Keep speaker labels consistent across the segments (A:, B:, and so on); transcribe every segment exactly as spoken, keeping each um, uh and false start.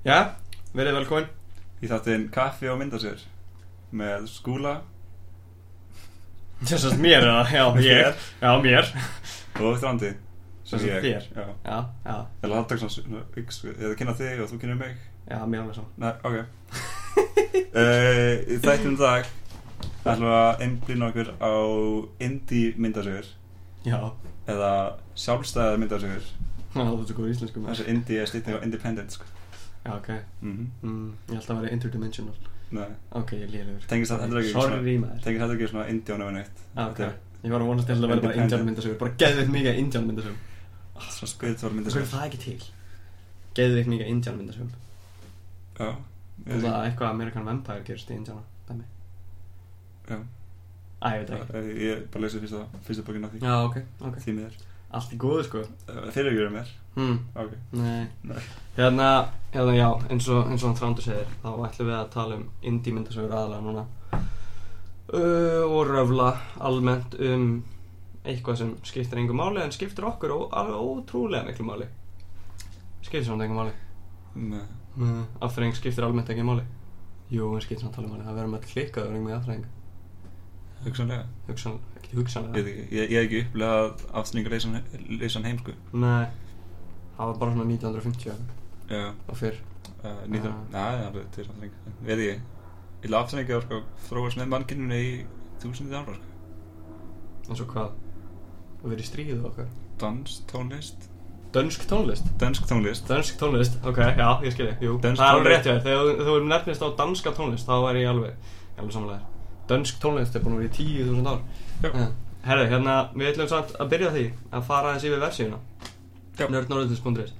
A: Já, verið velkomin
B: í þáttinn Kaffi og myndasögur með Skúla
A: Þess að mér eða, já, ég Já, mér
B: og Þrandi
A: Þess að þér
B: Já,
A: já, já
B: Eða það takk svona ykks, eða kynna þig og þú kynna mig
A: Já, mér alveg svo
B: Nei, ok uh, Í þættinum dag ætlum við að einblína okkur á indie myndasögur
A: Já
B: eða sjálfstæðar myndasögur.
A: Já, það er svo góð íslensku
B: Þess að indie er stýtning á independent sko.
A: Já, ok
B: mm-hmm.
A: mm, Ég held að vera interdimensional
B: Nei
A: Ok, ég lélegur
B: Tengist það heldur ekki
A: Sorry, maður
B: Tengist það ekki svona indjánu við neitt
A: Já, ok Ég var að vonast til að vera bara indjánu myndasögur Bara geðveikt mikið indjánu myndasögur
B: Svona spiritual myndasögur
A: Hvað er það ekki til? Geðveikt mikið indjánu myndasögur
B: Já
A: Og það eitthvað American Vampire gerist í indjánu dæmi
B: Já
A: Æ, ég veit ekki
B: Ég bara lesi fyrsta, fyrsta bókina á því
A: Já, ok, ok
B: Því miður
A: Allt í góðu, sko
B: Fyrirgjörum mér
A: Hmm
B: Ok
A: Nei
B: Nei
A: Hérna, hérna, já, eins og, eins og hann Þrándur segir þá ætlum við að tala um indie myndasögur aðalega núna uh, og röfla almennt um eitthvað sem skiptir engu máli en skiptir okkur ó, alveg ótrúlega miklu máli skiptir samt engu máli
B: Nei
A: uh, Afþreying skiptir almennt ekki máli Jú, en skiptir samt alveg máli það verður með klikkaður um með afþreying
B: Hugsanlega
A: Hugsanlega, ekki hugsanlega
B: Ég, ég, ég hef ekki upplegað afþreyingar leysan heim sko
A: Nei, það var bara svona nítján hundruð og fimmtíu
B: Já
A: og fyrr
B: uh, nítján, uh. Næ, það er til afþreying Veit ég Ég vil afþreyingar sko þróast með mannkyninu í þúsundið ára sko
A: eins og hvað? Það verið í stríðu okkar
B: Dans, tónlist
A: Dönsk tónlist?
B: Dönsk tónlist
A: Dönsk tónlist, ok, já, ég skil ég, jú
B: Dönsk
A: það er alveg
B: tónlist.
A: rétt hjá þér, þegar þú nefnist á danska tónlist þá er ég alveg, alveg samanlega Dönsk tónlist er búin að vera í tíu þúsund ár
B: Já
A: Herri, hérna, við ætlum samt að byrja því að fara aðeins yfir versiðuna
B: Já
A: nerdnorðitis punktur is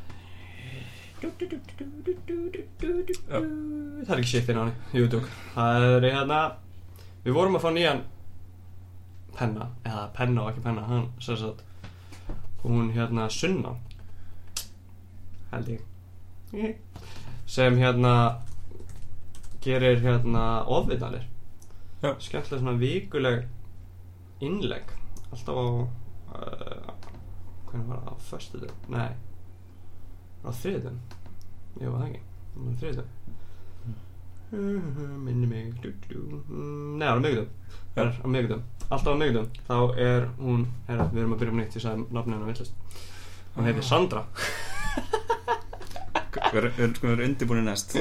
B: Já
A: Það er ekki shit inn á hann, jú, tjók Það er hérna, við vorum að fá nýjan penna, eða penna og ekki penna, hann, sem sagt hún hérna Sunna held ég sem hérna gerir hérna ofvitanir
B: Já
A: skemmtilega svona vikuleg innlegg alltaf á uh, hvernig var það, á föstudögum? Nei á þriðjudögum ég var það ekki, það var þriðjudögum minni mig du, du. Nei, á miðvikudögum það er á miðvikudögum alltaf á miðvikudögum þá er hún, herra, við erum að byrja um nýtt ég sagði nafnið hennar villast hún heitir Sandra
B: Við erum sko undirbúinir næst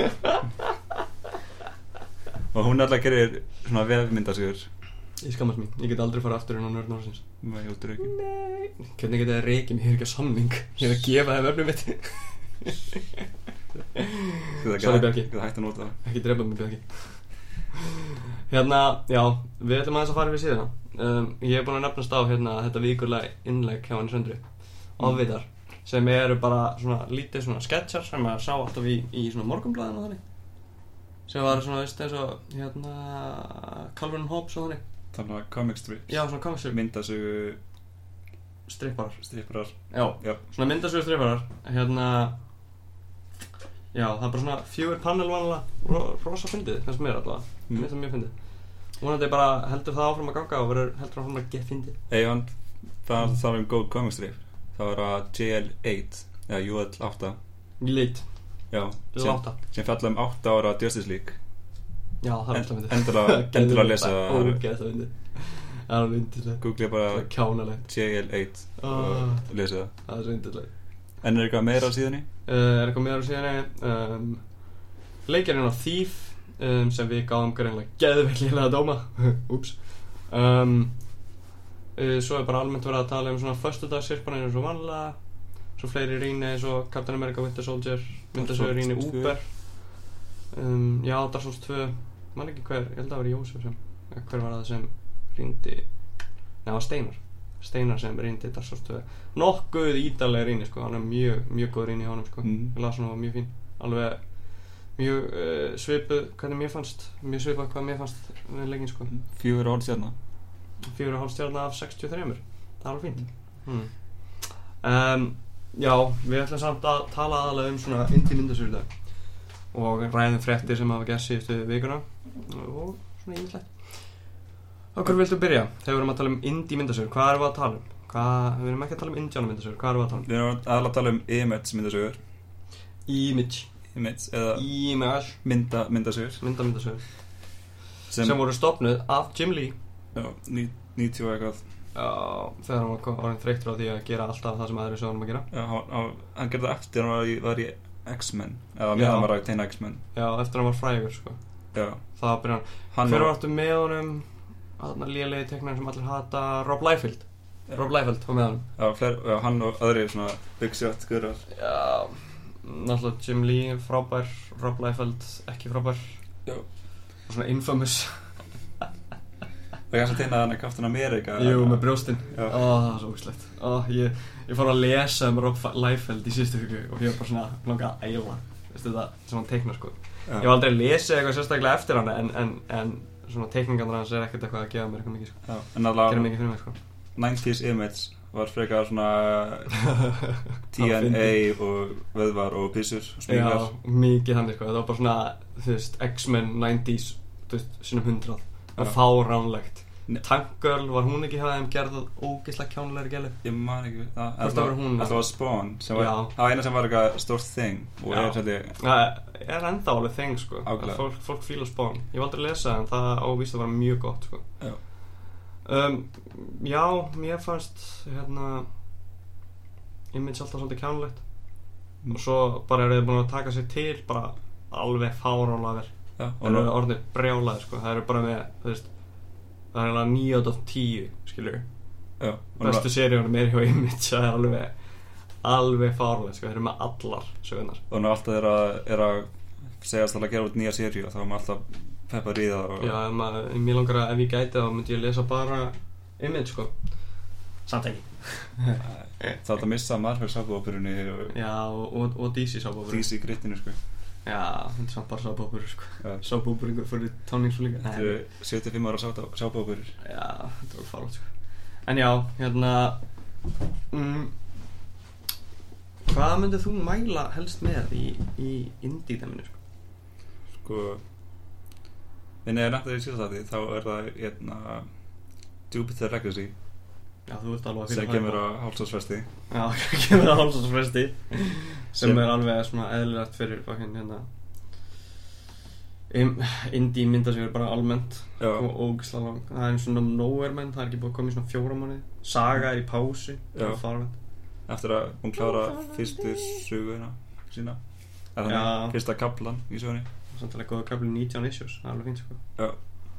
B: og hún alltaf gerir svona vefmyndasögur
A: ég skammast mín, ég get aldrei fara aftur inn á Nörd Norðsins
B: Nei, út úr ekki
A: Nei hvernig get ég að reykja mig, ég er ekki á samning ég er að gefa þeim öfnum mitt Sorry Bjarki
B: Þú hægt að nota það
A: Ekki drepa mig Bjarki Hérna, já, við ætlum aðeins að fara við síðuna um, Ég hef búin að nefnast á hérna þetta vikulega innlegg hjá henni Söndru Ofvitar sem eru bara svona lítið svona sketchar sem maður sá alltaf í, í svona morgunblaðinu og þannig sem var svona, veist, eins og hérna Calvin and Hobbes og þannig
B: Þannig að comic strips
A: Já, svona comic strips
B: Myndasögu
A: Stripparar
B: Stripparar
A: Já,
B: Já
A: svona myndasögu stripparar Hérna Já, það er bara svona fjögur panel vanlega ro rosa fyndið, finnst mér allavega mm. Mér finnst það mjög fyndið Vonandi bara heldur það áfram að ganga og verður heldur áfram að get fyndið
B: Ey, hann Það mm. þarf um góð comic strip Það var að J L átta eða J L átta
A: Lít
B: Já
A: J L átta
B: sem fjalla um átta ára Justice League
A: Já, það er alltaf fyndið
B: Endilega Endilega að lesa það
A: Ógeðslega fyndið Það er fyndið
B: Google bara
A: kjánalegt
B: J L átta og lesa það
A: Það er fyndið
B: En er eitthvað meira á síðunni?
A: Uh, er eitthvað meira á síðunni um, Leikjarinn á Thief um, sem við gáðum greinlega geðveiklega dóma Úps um, uh, Svo er bara almennt verið að tala um svona föstudagssirpanir eins og vanlega Svo fleiri rýni eins og Captain America Winter Soldier Myndasögur rýni Uber um, Já, Dark Souls tvö Man ekki hver, ég held að það var Jósef sem Hver var það sem rýndi Nei, það var Steinar Steinar sem reyndi Dark Souls tvö nokkuð ítalega reyni sko, hann er mjög, mjög góð reyni í honum sko,
B: mm.
A: ég las hann og var mjög fín alveg mjög uh, svipuð hvernig mér fannst, mjög svipað hvað mér fannst við leikinn sko
B: Fjögur og hálf stjarna
A: Fjögur og hálf stjarna af sextíu og þrjú það er alveg fínt mm. um, Já, við ætlum samt að tala aðalega um svona indie myndasögur í dag og ræðum fréttir sem hafa gert síðustu vikuna og svona ýmislegt Okkur viltu byrja? Þegar við erum að tala um indie myndasögur, hvað erum við að tala um? Hvað, við erum ekki að tala um indjána myndasögur, hvað erum við að tala um?
B: Við erum aðalega að tala um image myndasögur
A: Image
B: Image eða
A: Image
B: mynda, myndasögur
A: Mynda myndasögur
B: sem,
A: sem voru stofnuð af Jim Lee
B: já, ní, níutíu og eitthvað
A: Já, þegar hann var orðinn þreyttur á því að gera alltaf það sem aðrir sögum að gera
B: já, hann, hann, hann gerði það eftir hann var í, var í X-Men eða
A: Já.
B: meðan hann var að teina X-Men
A: Já, eftir hann var frægur sko
B: já,
A: Það byrja hann
B: hann
A: Fyrir
B: var
A: vartu með honum Þarna lélegi teiknarinn sem allir hata Rob Liefeld Rob Liefeld var með honum
B: já, fler, já, hann og aðri svona big shot guðrar
A: Já, náttúrulega Jim Lee frábær Rob Liefeld ekki frábær
B: Já.
A: Og svona infamous
B: og ég að teina hann að Captain America
A: Jú, með brjóstin
B: Já.
A: Ó, það er svo ógislegt Ó, ég, ég fór að lesa um Rob Liefeld í síðustu hugu og ég var bara svona langa að æla veistu það, sem hann teiknar sko
B: Já.
A: Ég var aldrei að lesa eitthvað sérstaklega eftir hann en, en, en svona teikningarnar hans er ekkert eitthvað að gefa mér eitthvað mikið sko
B: já, en
A: Gera
B: alveg
A: mikið fyrir mig sko
B: nineties Image var frekar svona T N A og vöðvar og pissur og
A: Já,
B: smíkar
A: mikið þannig sko Það var bara svona, þú veist, X-Men nineties þú veist, sinum hundrað
B: Já.
A: og fáránlegt
B: Ne-
A: Tank Girl, var hún ekki hjá þeim gerð ógeðslega kjánulegri gælu?
B: ég man ekki það
A: Hvort það var hún?
B: það var Spawn sem var,
A: Já.
B: það var eina sem var eitthvað stórt thing og
A: Já.
B: er svolítið
A: Það er ennþá alveg þeng sko
B: Ákaflega.
A: að fólk, fólk fíla Spawn Ég var aldrei að lesa en það ávíst að vera mjög gott sko
B: já,
A: um, Já, mér fannst hérna Image alltaf svolítið kjánulegt
B: Mm.
A: og svo bara eru þið búin að taka sér til bara alveg fáránlega vel
B: já,
A: og
B: og
A: nú
B: nú
A: er orðnir brjálaðir sko það eru bara með, þú veist það er alveg níu out of tíu, skilur
B: já, og nú
A: bestu seríunum er hjá Image það er alveg alveg fáránlega sko, þeir eru með allar sögurnar
B: og nú alltaf er að, er að segjast alltaf að gera út nýja seríu þá er maður alltaf peppar í það og
A: Já, ef maður, mér langar að ef ég gæti þá myndi ég lesa bara Image sko samt ekki
B: það er að missa Marvel sápuóperunni og
A: Já, og, og, og D C sábópur
B: D C grittinu sko
A: Já, þetta er samt bara sábópur sko
B: Já.
A: sábópur yngur fyrir táningsu líka
B: þetta eru sjötíu og fimm ára sápuóperur
A: Já, þetta var fáránlegt sko En já, hérna mm, hvað myndið þú mæla helst með í, í indie-dæminu sko?
B: sko en ef nættur í síðast að því þá er það hérna Jupiter Legacy
A: Já, þú vilt alveg að
B: sem
A: fíla
B: kemur á hálfsásfresti
A: Já, kemur að hálfsásfresti sem
B: Sem-
A: er alveg svona eðlilegt fyrir fucking hérna um, indie mynda sem er bara almennt
B: já,
A: og ógislega lang það er eins og Nowhere Man, það er ekki búið að koma í svona fjóra mánuði Saga er í pásu það
B: Já.
A: er farlegt
B: eftir að hún klára fyrstu söguna sína eða
A: Já.
B: þannig fyrsta kaplan í sögunni
A: samtalið góða kafli nítján issues, það er alveg fínt sko
B: já,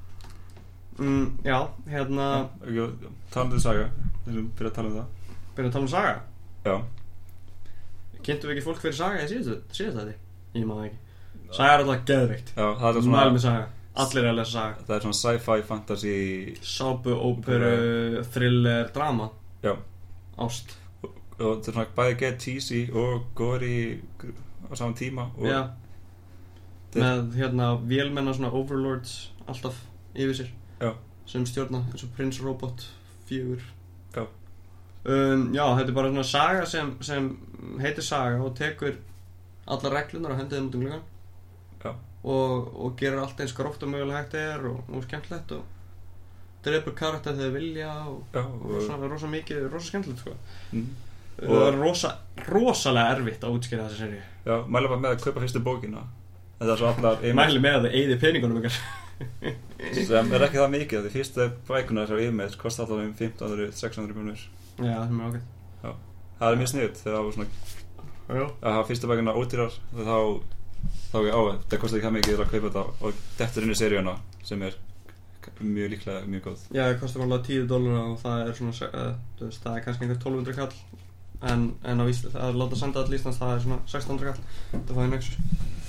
A: mm, Já, hérna
B: já talandi um Saga þessum byrja að tala um það
A: byrjum að tala um Saga
B: já,
A: kynntum við ekki fólk fyrir Saga í síðast síðast þetta? Ég maður ekki Saga er alltaf geðveikt
B: já það er
A: Mæl
B: svona
A: með Saga, allir er að lesa Saga
B: það er svona sci-fi fantasy
A: Sápu, óperu, thriller, drama
B: já
A: Ást
B: og það er svona bæði get cheesy og gory á saman tíma og
A: Já,
B: Þeir-
A: með hérna vélmenna svona overlords alltaf yfir sér
B: Já.
A: sem stjórna eins og Prince Robot fjögur
B: Já.
A: um, Já, þetta er bara svona saga sem, sem heitir Saga og tekur allar reglunar og hendið þeim út um gluggann
B: Já.
A: og, og gerir allt eins gróft og mögulega hægt er og, og skemmtilegt og dreipur karakter þegar þeir vilja og,
B: já,
A: og
B: og,
A: svona rosa mikið, rosa skemmtilegt sko.
B: mm,
A: og það er rosa, rosalega erfitt að útskýra þessa seríu
B: já, mæla bara með að kaupa fyrstu bókina en það er svo allar
A: Ég mæli með að þið eyði peningunum ykkar
B: sem er ekki það mikið því fyrstu bækunar þessar Image kosti alltaf um fimmtán hundruð til sex hundruð krónur
A: Já, það er mjög ágætt
B: það er mjög sniðut þegar það var svona
A: Já.
B: að hafa fyrstu bækunar ódýrar þá þá ekki á það kosti ekki það mikið að kaupa þetta og dettur inn í seríuna sem er mjög líklega mjög góð
A: Já, það kostar alveg tíu dólar og það er svona, uh, þú veist, það er kannski einhver tólf hundruð kall en, en á Ísland, að láta senda all Íslands það er svona sextán hundruð kall það fæði Nexus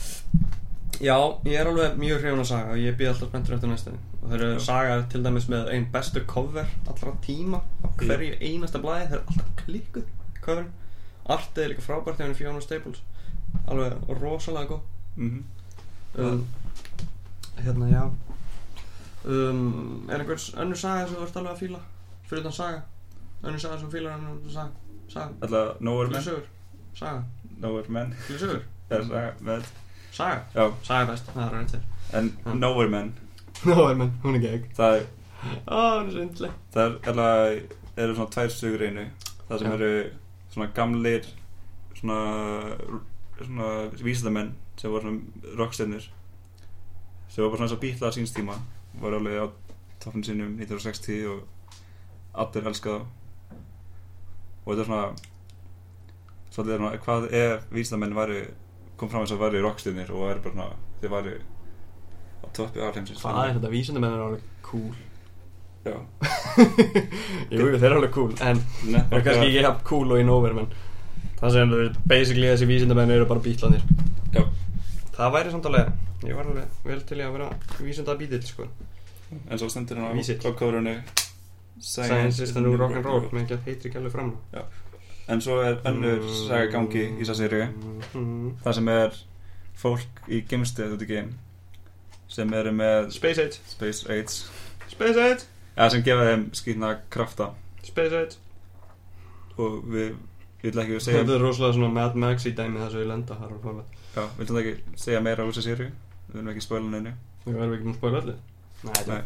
A: Já, ég er alveg mjög hrifinn af Saga og ég býð alltaf spenntur eftir næstunni og þeir eru
B: Já.
A: Saga er til dæmis með ein bestu cover allra tíma á hverju einasta blaði þeir eru alltaf klikkuð coverin artið er líka frábært hjá henni Fiona Staples alveg rosalega góð
B: mm
A: um, Hérna, já um, Er einhvers önnur saga sem þú ert alveg að fíla fyrir utan Saga önnur saga sem þú fílar önnur saga Saga,
B: alltaf Nowhere
A: fílar
B: Men
A: sögur Saga,
B: Nowhere Men
A: fílar sögur
B: er Saga með
A: Saga,
B: já
A: Saga er best, það er rætt þér
B: en
A: Já.
B: Nowhere Men
A: Nó er menn, hún er gegg
B: það er
A: Ó, hún er svindleg
B: það er alveg eru svona tvær sögur í einu það sem
A: Já.
B: eru svona gamlir svona svona vísindamenn sem voru svona rockstjörnur sem var bara svona eins og Beatles á síns tíma var alveg á toppnum sínum nítján hundruð sextíu og allir elska þá og þetta er svona svolítið svona hvað ef vísindamenn væri kom fram eins og væri rockstjörnur og væri bara svona þeir væri á toppi alheimsins.
A: Hvað er þetta? Vísindamenn er alveg cool.
B: Já.
A: Jú, þeir eru alveg cool en
B: Nei,
A: það er kannski ekki jafn cool og í Nóver menn það sem basically þessi vísindamenn eru bara Beatlanir.
B: Já.
A: Það væri samt alveg ég var alveg vel til í að vera vísinda Beatle sko.
B: En svo stendur hann á
A: Vísill.
B: coverinu
A: Science is the new rock and roll með ekki að heitri gælu fram.
B: Já. En svo er önnur saga í gangi í þessa seríu
A: mm.
B: það sem er fólk í geimstöð út í geim sem eru með
A: Space Age
B: Space Age
A: Space Age
B: ja, sem gefa þeim skýtna krafta
A: Space Age
B: og við við viljum ekki segja
A: þetta er rosalega svona Mad Max í dæmi þess að ég lenda þar og fóla
B: já, við viljum ekki segja meira á þessa seríu við viljum ekki spoila neinu
A: við verðum ekki með spoila öllu nei,
B: Nei.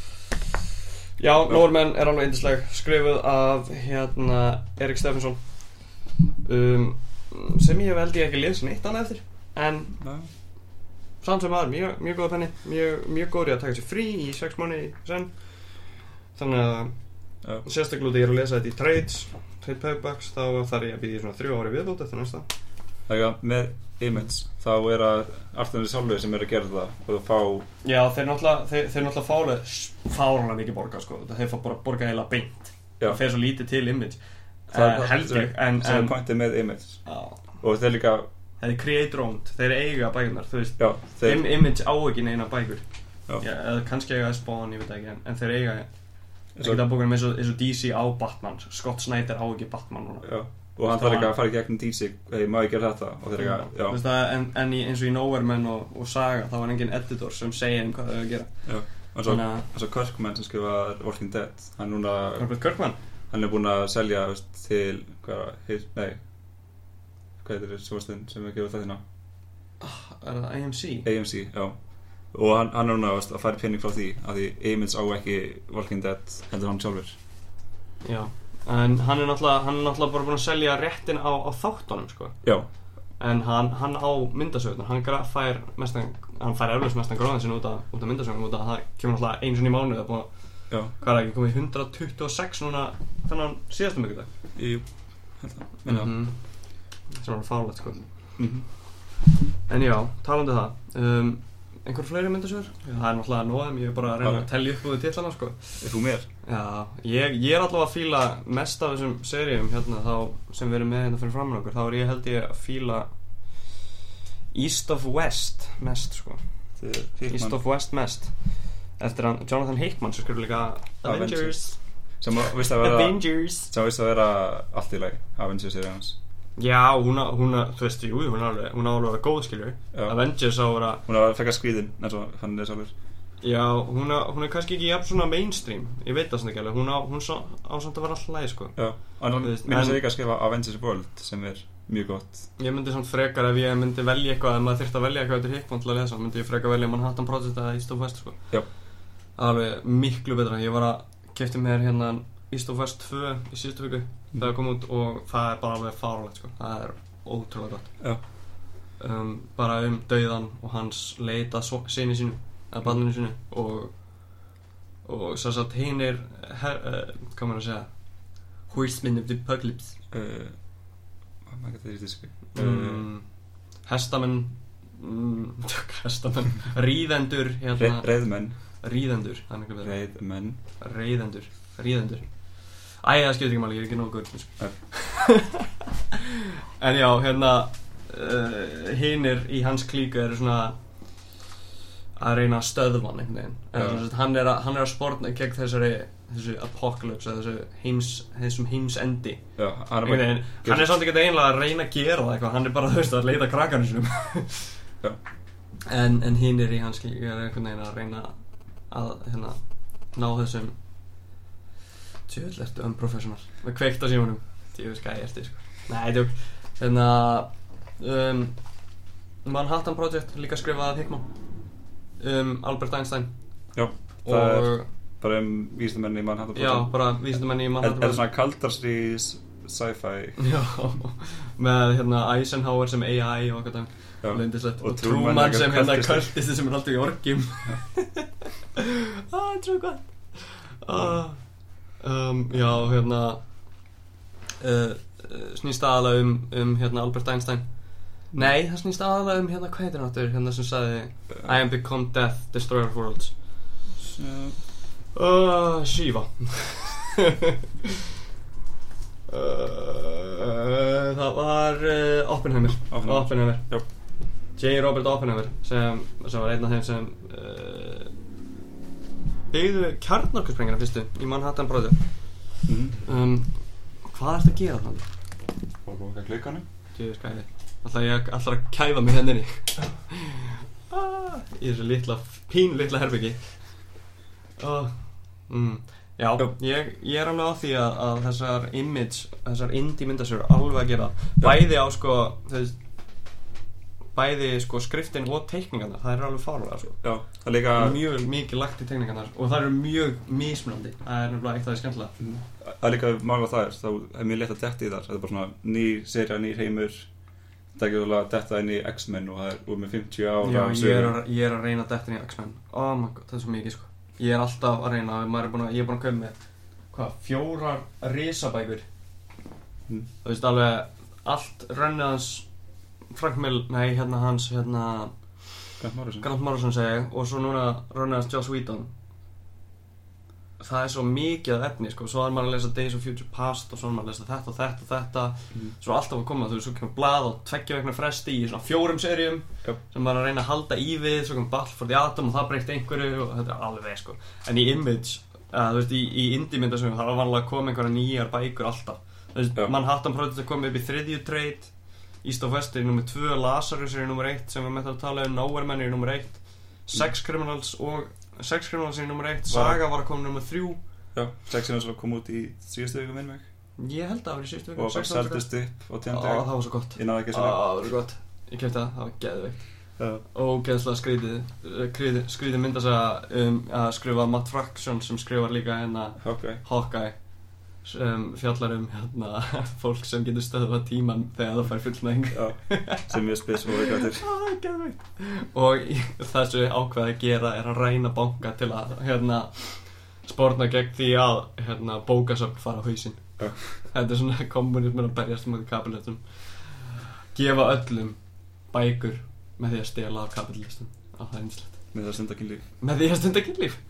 A: Já, Norman er alveg yndisleg skrifuð af hérna Erik Stephenson um, sem ég held ég ekki lesa neitt annað eftir en
B: Nei.
A: samt sem aður, mjög, mjög góða penni mjög, mjög góður í að taka sér frí í sex mánuði senn þannig að
B: Já.
A: sérstaklega út ég er að lesa þetta í trades trade paperbacks þá þarf ég að býða í svona þrjú ári viðbót eftir næsta
B: Það er með Image þá er að Arthur sjálfur sem er að gera það og fá
A: Já, þeir náttúrulega þeir, þeir náttúrulega fálega fálega mikið borga sko þeir fá bara borga heila beint
B: Já.
A: það fer svo lítið til Image
B: Það
A: uh, held ég en,
B: sem er
A: en
B: pointið með Image
A: já,
B: og þeir líka
A: það er creator owned þeir eiga bækurnar þú veist
B: já, þeir,
A: Im Image á ekki neina bækur
B: Já.
A: Já, eða kannski eiga Spawn, ég veit ekki en, en þeir eiga
B: Svo-
A: ekki það bókunum eins og, eins og D C á Batman Scott Snyder á ekki Batman núna
B: já, og hann þarf líka að fara í gegnum D C hey, má ég gera þetta og þeir
A: Já.
B: líka já,
A: Þú veist það, en, en í, eins og í Nowhere Men og, og Saga þá var engin editor sem segja um hvað þau eiga að gera
B: já. og svo,
A: Þannig að-
B: og svo Kirkman sem skrifa Walking Dead hann núna
A: Norbert Kirkman
B: hann er búinn að selja veist, til hvað heit, nei hvað heitir þessi sjónvarpsstöðin sem er að gefa þættina
A: er það A M C?
B: A M C, já og hann, hann er núna veist, að færa pening frá því að því Image á ekki Walking Dead heldur hann sjálfur
A: Já, en hann er náttúrulega hann er náttúrulega bara búinn að selja réttin á, á þáttunum sko
B: já,
A: en hann, hann á myndasögurnar hann gra- fær mestan hann fær eflaust mestan gróðan sinni út af, út af myndasögurnum út af að það kemur náttúrulega einu sinni í mánuð það er búin að
B: já
A: hvað er ekki komið hundrað tuttugu og sex núna þennan síðastu mikudag
B: í hérna, minna mm
A: -hmm. sem er fárlegt sko
B: -hmm.
A: en já, talandi um það um, einhver fleiri myndasögur? Það er náttúrulega nóðum, ég er bara að reyna
B: Já.
A: að telja upp úr því titlana sko
B: er þú mér?
A: Já, ég, ég er allavega að fíla mest af þessum seríum hérna þá sem við erum með hérna fyrir framan okkur þá er ég held ég að fíla East of West mest sko East of West mest eftir hann Jonathan Hickman sem skrifur líka
B: Avengers.
A: Avengers
B: sem vist að vera
A: Avengers
B: sem vist að vera allt í lagi Avengers er hans
A: Já, hún á, hún á, þú veist, jú, hún á alveg, hún á alveg að vera góð, skilur
B: Já.
A: Avengers á að vera,
B: hún er að fekka skvíðin eins og hann er sjálfur
A: já, hún, á, hún er kannski ekki jafn svona mainstream Ég veit það svona ekki alveg, hún á, hún svo, á samt að vera alltaf lægi, sko
B: já, en hann
A: Þú veist,
B: minnir
A: en-
B: sig líka að skrifa Avengers World sem er mjög gott
A: Ég myndi samt frekar ef ég myndi velja eitthvað, ef maður þyrfti að velja eitthvað eftir Hickman til að lesa myndi ég frekar velja Manhattan Project eða East of West, sko
B: Já.
A: Alveg miklu betra, ég var að keypti mér hérna East of West tvö í síðustu viku
B: Mm.
A: þegar það kom út og það er bara alveg fárlegt, sko Það er ótrúlega gott
B: já,
A: um, bara um dauðan og hans leit að syni sínu að barninu sínu og og svo satt hinn er her, uh, hvað maður að segja Horsemen of the Apocalypse
B: uh, maður getur þetta í tísku
A: um, hestamenn um, hestamenn ríðendur hérna,
B: Reiðmenn
A: ríðendur það er miklu betra.
B: Reiðmenn
A: Reiðendur ríðendur æ, það skiptir ekki máli, ég er ekki nógu gull en já, hérna uh, hinir í hans klíku eru svona að reyna að stöðva hann einhvern veginn
B: Já.
A: en, sagt, hann, er að, hann er að sportna gegn þessari þessu apocalypse eða þessu heims, þessum heimsendi
B: já, hann er
A: einhvern
B: bara
A: veginn, hann er samt ekki einlega að reyna að gera það eitthvað, hann er bara þú veist að leita krakkarnir sinum
B: Já.
A: en, en hinir í hans klíku eru einhvern veginn að reyna að hérna, ná þessum tjöðl ertu unprofessional með kveikt á símanum tjöðl skæði ertu sko. Nei, tjók hérna um, Manhattan Project líka skrifað af Hickman um Albert Einstein
B: já, það er
A: og
B: bara um vísindamenn í Manhattan
A: já,
B: Project
A: bara vísindamenn í
B: er,
A: Manhattan
B: er það svona kaldarstríðs sci-fi.
A: Já, með hérna Eisenhower sem A I og eitthvað lindislegt og, og Truman sem hérna kultisti sem er alltaf í orgjum. Ah, trú gott. Ah, um, já, hérna uh, snýst aðalega um, um hérna Albert Einstein. Nei, það snýst aðalega um hérna, hvað heitir hann áttur, hérna sem sagði I am become death, destroyer of worlds. Uh, Shiva. uh, það var uh, Oppenheimer.
B: Oppenheimer.
A: Oppenheimer.
B: Já.
A: J. Robert Oppenheimer sem, sem var einn af þeim sem uh, byggðu kjarnorkusprengina fyrstu í Manhattan Project.
B: Mm.
A: um, Hvað ertu að gera þannig?
B: Og loka klukkanum.
A: Djöðu skæði. Alltaf ég alltaf að kæfa mig henni ah, í þessu litla, pín litla herbyggi. oh, mm, Já, ég, ég er alveg á því að, að þessar image, þessar indie myndasögur alveg að gera bæði á sko, þess, bæði sko skriftin og teikningarnar, það er alveg fárlega sko.
B: Já, það er líka
A: mjög mikið lagt í teikningarnar og það eru mjög mismunandi, það er nefnilega eitt af því skemmtilega.
B: mm. Það er líka mála það er, þá er mjög létt að detta í þar, það er bara svona nýr serja, nýr heimur. Það er ekki alveg að detta inn í X-Men og það er úr með fimmtíu ára.
A: Já, ég er, að, ég er að reyna að detta inn í X-Men. Oh my god, það er svo mikið sko. Ég er alltaf að reyna, maður er búin að, ég er búin að kaupa með hvað, fjórar risabækur.
B: mm.
A: Þú veist alveg allt rönnið hans Frank Mill, nei hérna hans hérna
B: Grant Morrison,
A: Grant Morrison segi ég, og svo núna rönnið hans Joss Whedon. Það er svo mikið af efni sko, svo er maður að lesa Days of Future Past og svo er maður að lesa þetta og þetta og þetta. mm. Svo alltaf að koma, þú veist, svo kemur blað og tveggja vikna fresti í svona fjórum seríum
B: yep.
A: sem maður er að reyna að halda í við, svo kemur Battle for the Atom og það breytti einhverju og þetta er alveg sko. En í Image, uh, þú veist, í, í indie myndasögum það var vanlega að koma einhverja nýjar bækur alltaf. Þú veist,
B: yep.
A: Manhattan Project er komið upp í þriðju trade, East of West er í númer tvö, Lazarus er í númer eitt sem við með það að tala um, Nowhere Man er í númer eitt, Sex Criminals og Sex Criminals er í númer eitt, Saga var að koma í númer þrjú.
B: Já, Sex Criminals kom út í síðustu viku minn mig.
A: Ég held að það var í síðustu viku.
B: Og það seldist upp á tíunda
A: dögum. Á, það var svo gott.
B: Ég náði ekki að
A: segja. Á, það var gott. Ég keypti það, það var geðveikt.
B: Já.
A: Ógeðslega skrítið, skrítið myndasaga um að skrifa Matt Fraction sem skrifar líka hérna
B: Hawkeye.
A: Hawkeye sem fjallar um hérna fólk sem getur stöðvað tíman þegar það fær fullnæging.
B: Já, sem ég spes og veik áttir.
A: Á, geðveikt. Og þessu ákveð að gera er að ræna banka til að hérna spórna gegn því að hérna, bókasöfn fara á hausinn.
B: Ja.
A: Þetta er svona kommunismin að berjast með kapitalistum. Gefa öllum bækur með því að stela af kapitalistum. Á, það er yndislegt.
B: Með því að stunda kynlíf.
A: Með því að stunda kynlíf.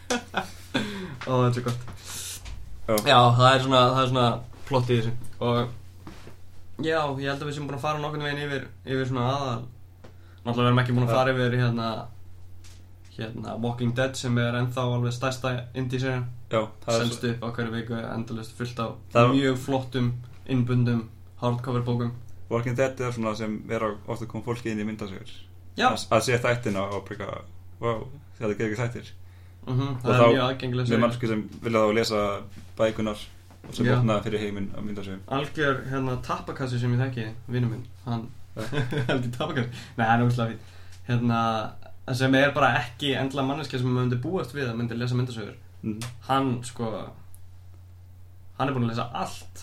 A: Ó, það er svo gott.
B: Já.
A: Já, það er svona, það er svona plott í þessu. Og já, ég held að við sem búin að fara nokkurn veginn yfir, yfir svona aðal. Náttúrulega við erum ekki búin að fara yfir hérna hérna Walking Dead sem er ennþá alveg stærsta indie-serían.
B: Já, það
A: selst upp á hverju viku, endalaust fullt á
B: það
A: mjög flottum innbundum hardcover bókum.
B: Walking Dead er svona sem er ofta kom fólki inn í myndasögur.
A: Já.
B: Að, að sé þættina og breyka, wow, þetta gerir ekki þættir.
A: Mhm, það er mjög aðgengileg
B: sería. Með mannski sem vilja þá lesa bækunar og sem opna fyrir heiminn af myndasögum.
A: Algjör hérna tappakassi sem ég þekki, vinur minn, hann heldur tappakassi. Nei, hann er úrslega fín. Hérna sem er bara ekki endilega manneskja sem maður myndi búast við að myndi lesa myndasögur.
B: Mm.
A: Hann sko hann er búinn að lesa allt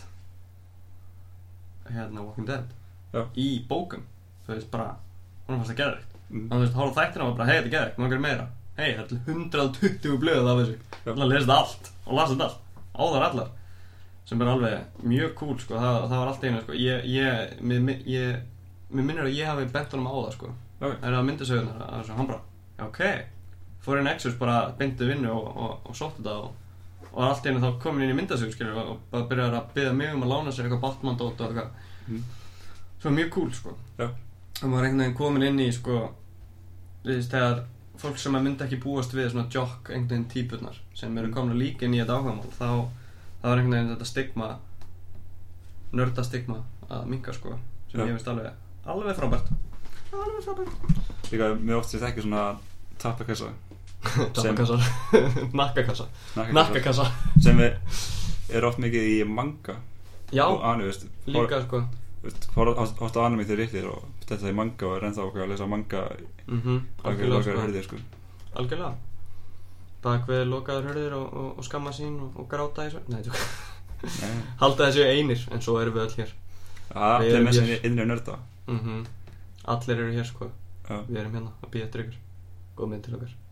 A: hérna Walking Dead.
B: Já.
A: Í bókum. Þú veist bara, hann fannst það geðveikt.
B: Mm.
A: Hann þú veist, hóla þættina og bara, hei, þetta er geðveikt, maður gerir meira. Hei, það er til hundrað og tuttugu blöð af þessu. Hann lesa þetta allt og las þetta allt. Áðar allar. Sem er alveg mjög cool sko, það, það var allt einu sko. Ég, ég, mér, ég, mér minnir að ég hafi bent honum á það sko.
B: Okay.
A: Það er að myndasögurnar að þessu, hann bara, já, ok, fór inn Exus bara beintu vinnu og, og, og sótti þetta og, og allt einu þá komin inn í myndasögur, skilur, og bara byrjaði að biðja mig um að lána sér eitthvað Batman-dót og eitthvað. Mm. Svo mjög cool, sko.
B: Já.
A: Og maður er einhvern veginn komin inn í, sko, við þegar fólk sem að myndi ekki búast við svona jock, einhvern veginn típurnar sem eru komin að líka inn í þetta áhugamál, þá það var einhvern veginn þetta stigma, nördastigma að minnka, sko, sem Já. Ég veist alveg, alveg frábært. Alveg frábært.
B: Líka mjög oft sér ekki svona tappakassa.
A: Tappakassa. Nakkakassa. Nakkakassa.
B: Sem er, er oft mikið í manga.
A: Já.
B: Og anu, veist.
A: Líka sko.
B: Veist, hótt á anime þegar rittir og þetta er manga og er ennþá okkur að lesa manga.
A: Mhm.
B: Algjörlega sko. Hörðir, sko.
A: Algjörlega. Bak við lokaður hörðir og, og, og skamma sín og, og gráta í svo. Nei, þú. halda þessu einir, en svo erum við öll hér.
B: Allir með sinni innri nörda.
A: Mhm. Allir eru hér sko.
B: Já.
A: Við erum hérna að bíða eftir ykkur. Góð mynd til okkar.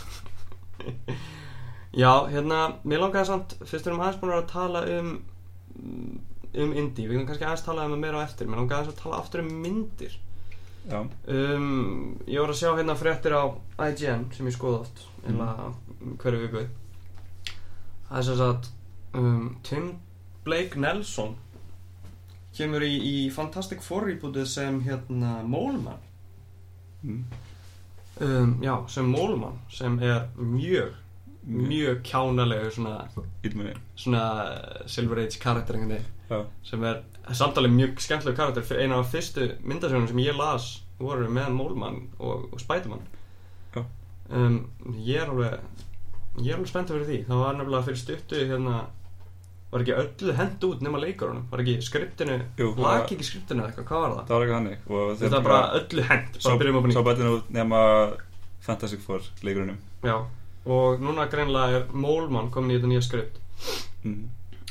A: Já, hérna, mér langaði samt, fyrst erum aðeins búin að tala um um indie, við kannum kannski aðeins tala um það meira á eftir, mér langaði aðeins að tala aftur um myndir.
B: Já.
A: Um, ég var að sjá hérna fréttir á I G N sem ég skoða oft, eða
B: mm.
A: hverju viku. Það er sem sagt um, Tim Blake Nelson kemur í, í Fantastic Four rebootið sem hérna Mole-Man.
B: Mm.
A: Um, já, sem Mole-Man, sem er mjög mm. mjög kjánalegur svona
B: Ílmunni.
A: svona Silver Age karakter einhvern veginn.
B: Já.
A: Sem er samtalið mjög skemmtileg karakter. Fyrir eina af fyrstu myndasögunum sem ég las voru með Mole-Man og, og Spider-Man.
B: Já.
A: Um, ég er alveg ég er alveg spenntur fyrir því. Það var nefnilega fyrir stuttu hérna, var ekki öllu hent út nema leikarunum, var ekki skriptinu
B: Jú,
A: lag ekki skriptinu eða eitthvað, hvað var það?
B: Það var ekki hannig og
A: Það var bara öllu hent, bara byrjum upp á nýtt.
B: Svo bætinu út nema Fantastic Four leikurunum.
A: Já, og núna greinlega er Mole-Man komin í þetta nýja skript.
B: Mm.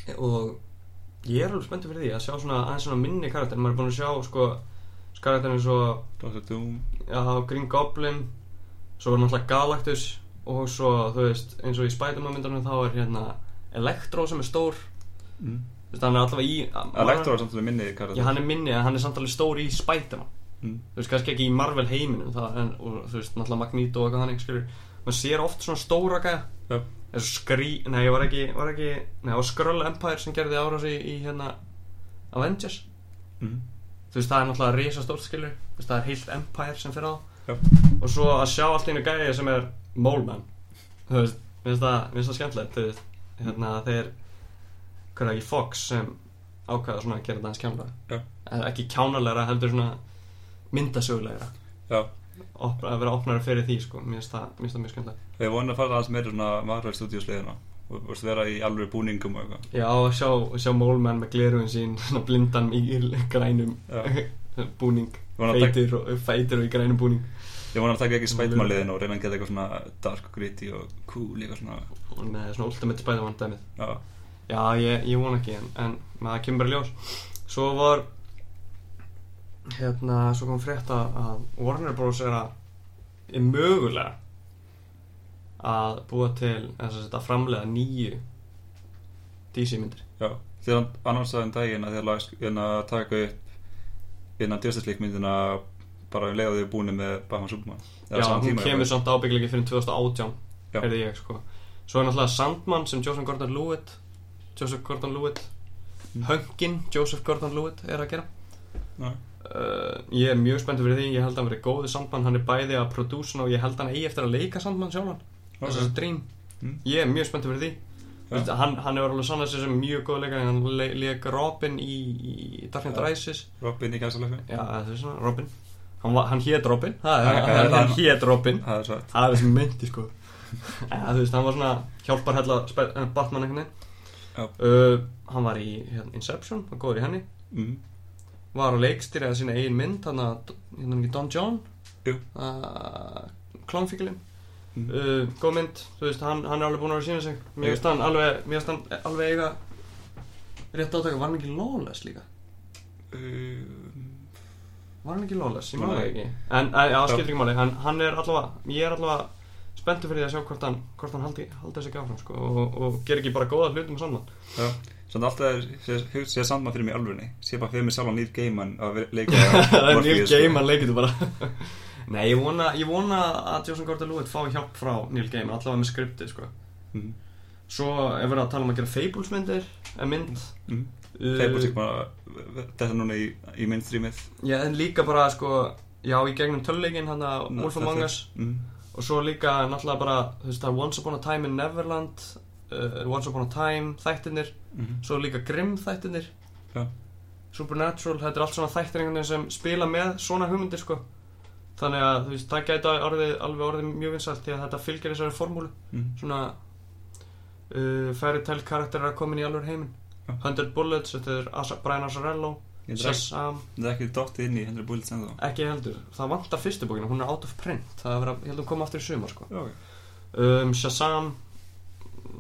A: Og ég er alveg spenntur fyrir því að sjá svona aðeins svona minni karakter. Maður er búin að sjá sko karakterinn eins og
B: Doctor Doom,
A: já, Green Goblin, svo var náttúrulega Galactus og svo, þú veist, eins og í Spider-Man myndunum þá er hérna Electro sem er stór.
B: mm.
A: Þú veist, hann er alltaf í
B: Electro er samt alveg minni karakter.
A: Já, hann er minni, en hann er samt alveg stór í Spider-Man.
B: mm.
A: Þú veist, kannski ekki í Marvel heiminum það, en, og þú veist, náttúrulega Magneto og eitthvað þannig, skilur. Man sér oft svona stóra gæja.
B: Já.
A: Eins og Skrí, nei, ég var ekki, var ekki nei, það var Skrull Empire sem gerði árás í, í hérna Avengers.
B: mm.
A: Þú veist, það er náttúrulega risastórt, skilur. Þú veist, það er heilt Empire sem fyrir á.
B: Já.
A: Og svo að sjá allt í einu gæja sem er Mole-Man. Þú veist, mér finnst það, mér finnst það skemmtilegt, þú veist. Hérna, þeir, hvað er ekki, Fox sem ákveða svona að gera þetta aðeins kjánalega.
B: Já.
A: Ekki kjánalegra, heldur svona myndasögulegra.
B: Já.
A: Opna, að vera opnari fyrir því, sko. Mér finnst það, mér finnst það mjög skemmtilegt.
B: Ég vona að fara aðeins meira svona Marvel Studios leiðina og veist, vera í alveg búningum og eitthvað.
A: Já, að sjá, sjá Mole-Man með gleraugun sín, svona blindan í grænum búning, feitir og, feitir og í grænum búning.
B: Ég vona að taka ekki Spider-Man leiðina og reyna að geta eitthvað svona dark, gritty og cool, eitthvað svona.
A: Nei, svona Ultimate Spider-Man dæmið.
B: Já.
A: Já, ég, ég vona ekki, en, en maður kemur bara ljós. Svo var, hérna, svo kom frétt að Warner Bros. Er að, er mögulega að búa til, þess að þetta framleiða nýju D C myndir.
B: Já, þegar hann annonsaði um daginn að þeir að taka upp innan Justice League myndina bara um leið og þau búinu með Batman Superman.
A: Já, hún kemur samt ábyggilega fyrir tvö þúsund og átján, heyrði ég, sko. Svo er náttúrulega Sandman sem Joseph Gordon-Levitt Joseph Gordon-Levitt mm. Hunkin Joseph Gordon-Levitt er að gera.
B: Nei.
A: Uh, ég er mjög spenntur fyrir því, ég held að hann verið góði Sandman, hann er bæði að prodúsuna og ég held að hann eigi eftir að leika Sandman sjálfan. Okay. Þess að Dream. Mm. Ég er mjög spenntur fyrir því. Ja. Hann, hann er alveg sannast sem mjög góð leikari, hann le leik Robin í, í Dark Knight Rises.
B: Robin í gæsalöfu.
A: Já, það er svona, Robin. Hann, var, hann hét Robin, það er, hann, hann hét Robin.
B: Það er svært.
A: Það er sem myndi, sko. Ja, þú veist, hann var svona hjálparhella Batman einhvern veginn.
B: Ja.
A: Uh, hann var í hérna, Inception, var góður í henni.
B: Mm.
A: Var að leikstýra sína eigin mynd, hann að, hérna ekki Don John.
B: Jú.
A: Uh, Klónfíkulinn.
B: Mm.
A: Uh, góð mynd, þú veist, hann, hann er alveg búinn að vera að sína sig. Mér finnst hann alveg, mér finnst hann alveg eiga rétt átaka. Var hann ekki Lawless líka?
B: Uh,
A: var hann ekki Lawless? Ég man það ekki. En, já, það skiptir ekki máli. En hann er allavega, ég er allavega spenntur fyrir því að sjá hvort hann, hvort hann haldi, haldi þessi ekki áfram, sko, og, og ger ekki bara góða hluti með Sandman.
B: Já, svona alltaf er sé Sandman fyrir mig í alvörunni. Sé bara fyrir mig sjálf á Neil Gaiman að leika það
A: er Neil Gaiman leikir þú bara. Nei, ég vona, ég vona að Joseph Gordon-Levitt fái hjálp frá Neil Gaiman, allavega með skriptið, sko. Mm. Svo er verið að tala um að gera Fables myndir, en mynd.
B: Mm. Uh, Fables ekki bara, þetta núna í, í mainstreamið. Já,
A: en líka bara, sko, já, í gegnum töluleikinn, hann að Wolf Among Us. Mm. Og svo líka náttúrulega bara, þú veist, það er Once Upon a Time in Neverland, uh, Once Upon a Time þættirnir, mm-hmm. Svo líka Grimm þættirnir, ja. Supernatural, þetta er allt svona þættir sem spila með svona hugmyndir, sko. Þannig að, þú veist, það gæti orðið, alveg orðið mjög vinsælt því að þetta fylgir þessari formúlu, mm. Svona uh, fairy tale karakterar að koma inn í alveg heiminn. Ja. hundred Bullets, þetta er Asa, Brian Azzarello. Shazam.
B: Það er ekki dottið inn í hundred Bullets ennþá.
A: Ekki heldur, það vantar fyrstu bókina, hún er out of print. Það er verið að, ég held að hún koma aftur í sumar, sko.
B: Okay.
A: um, Shazam,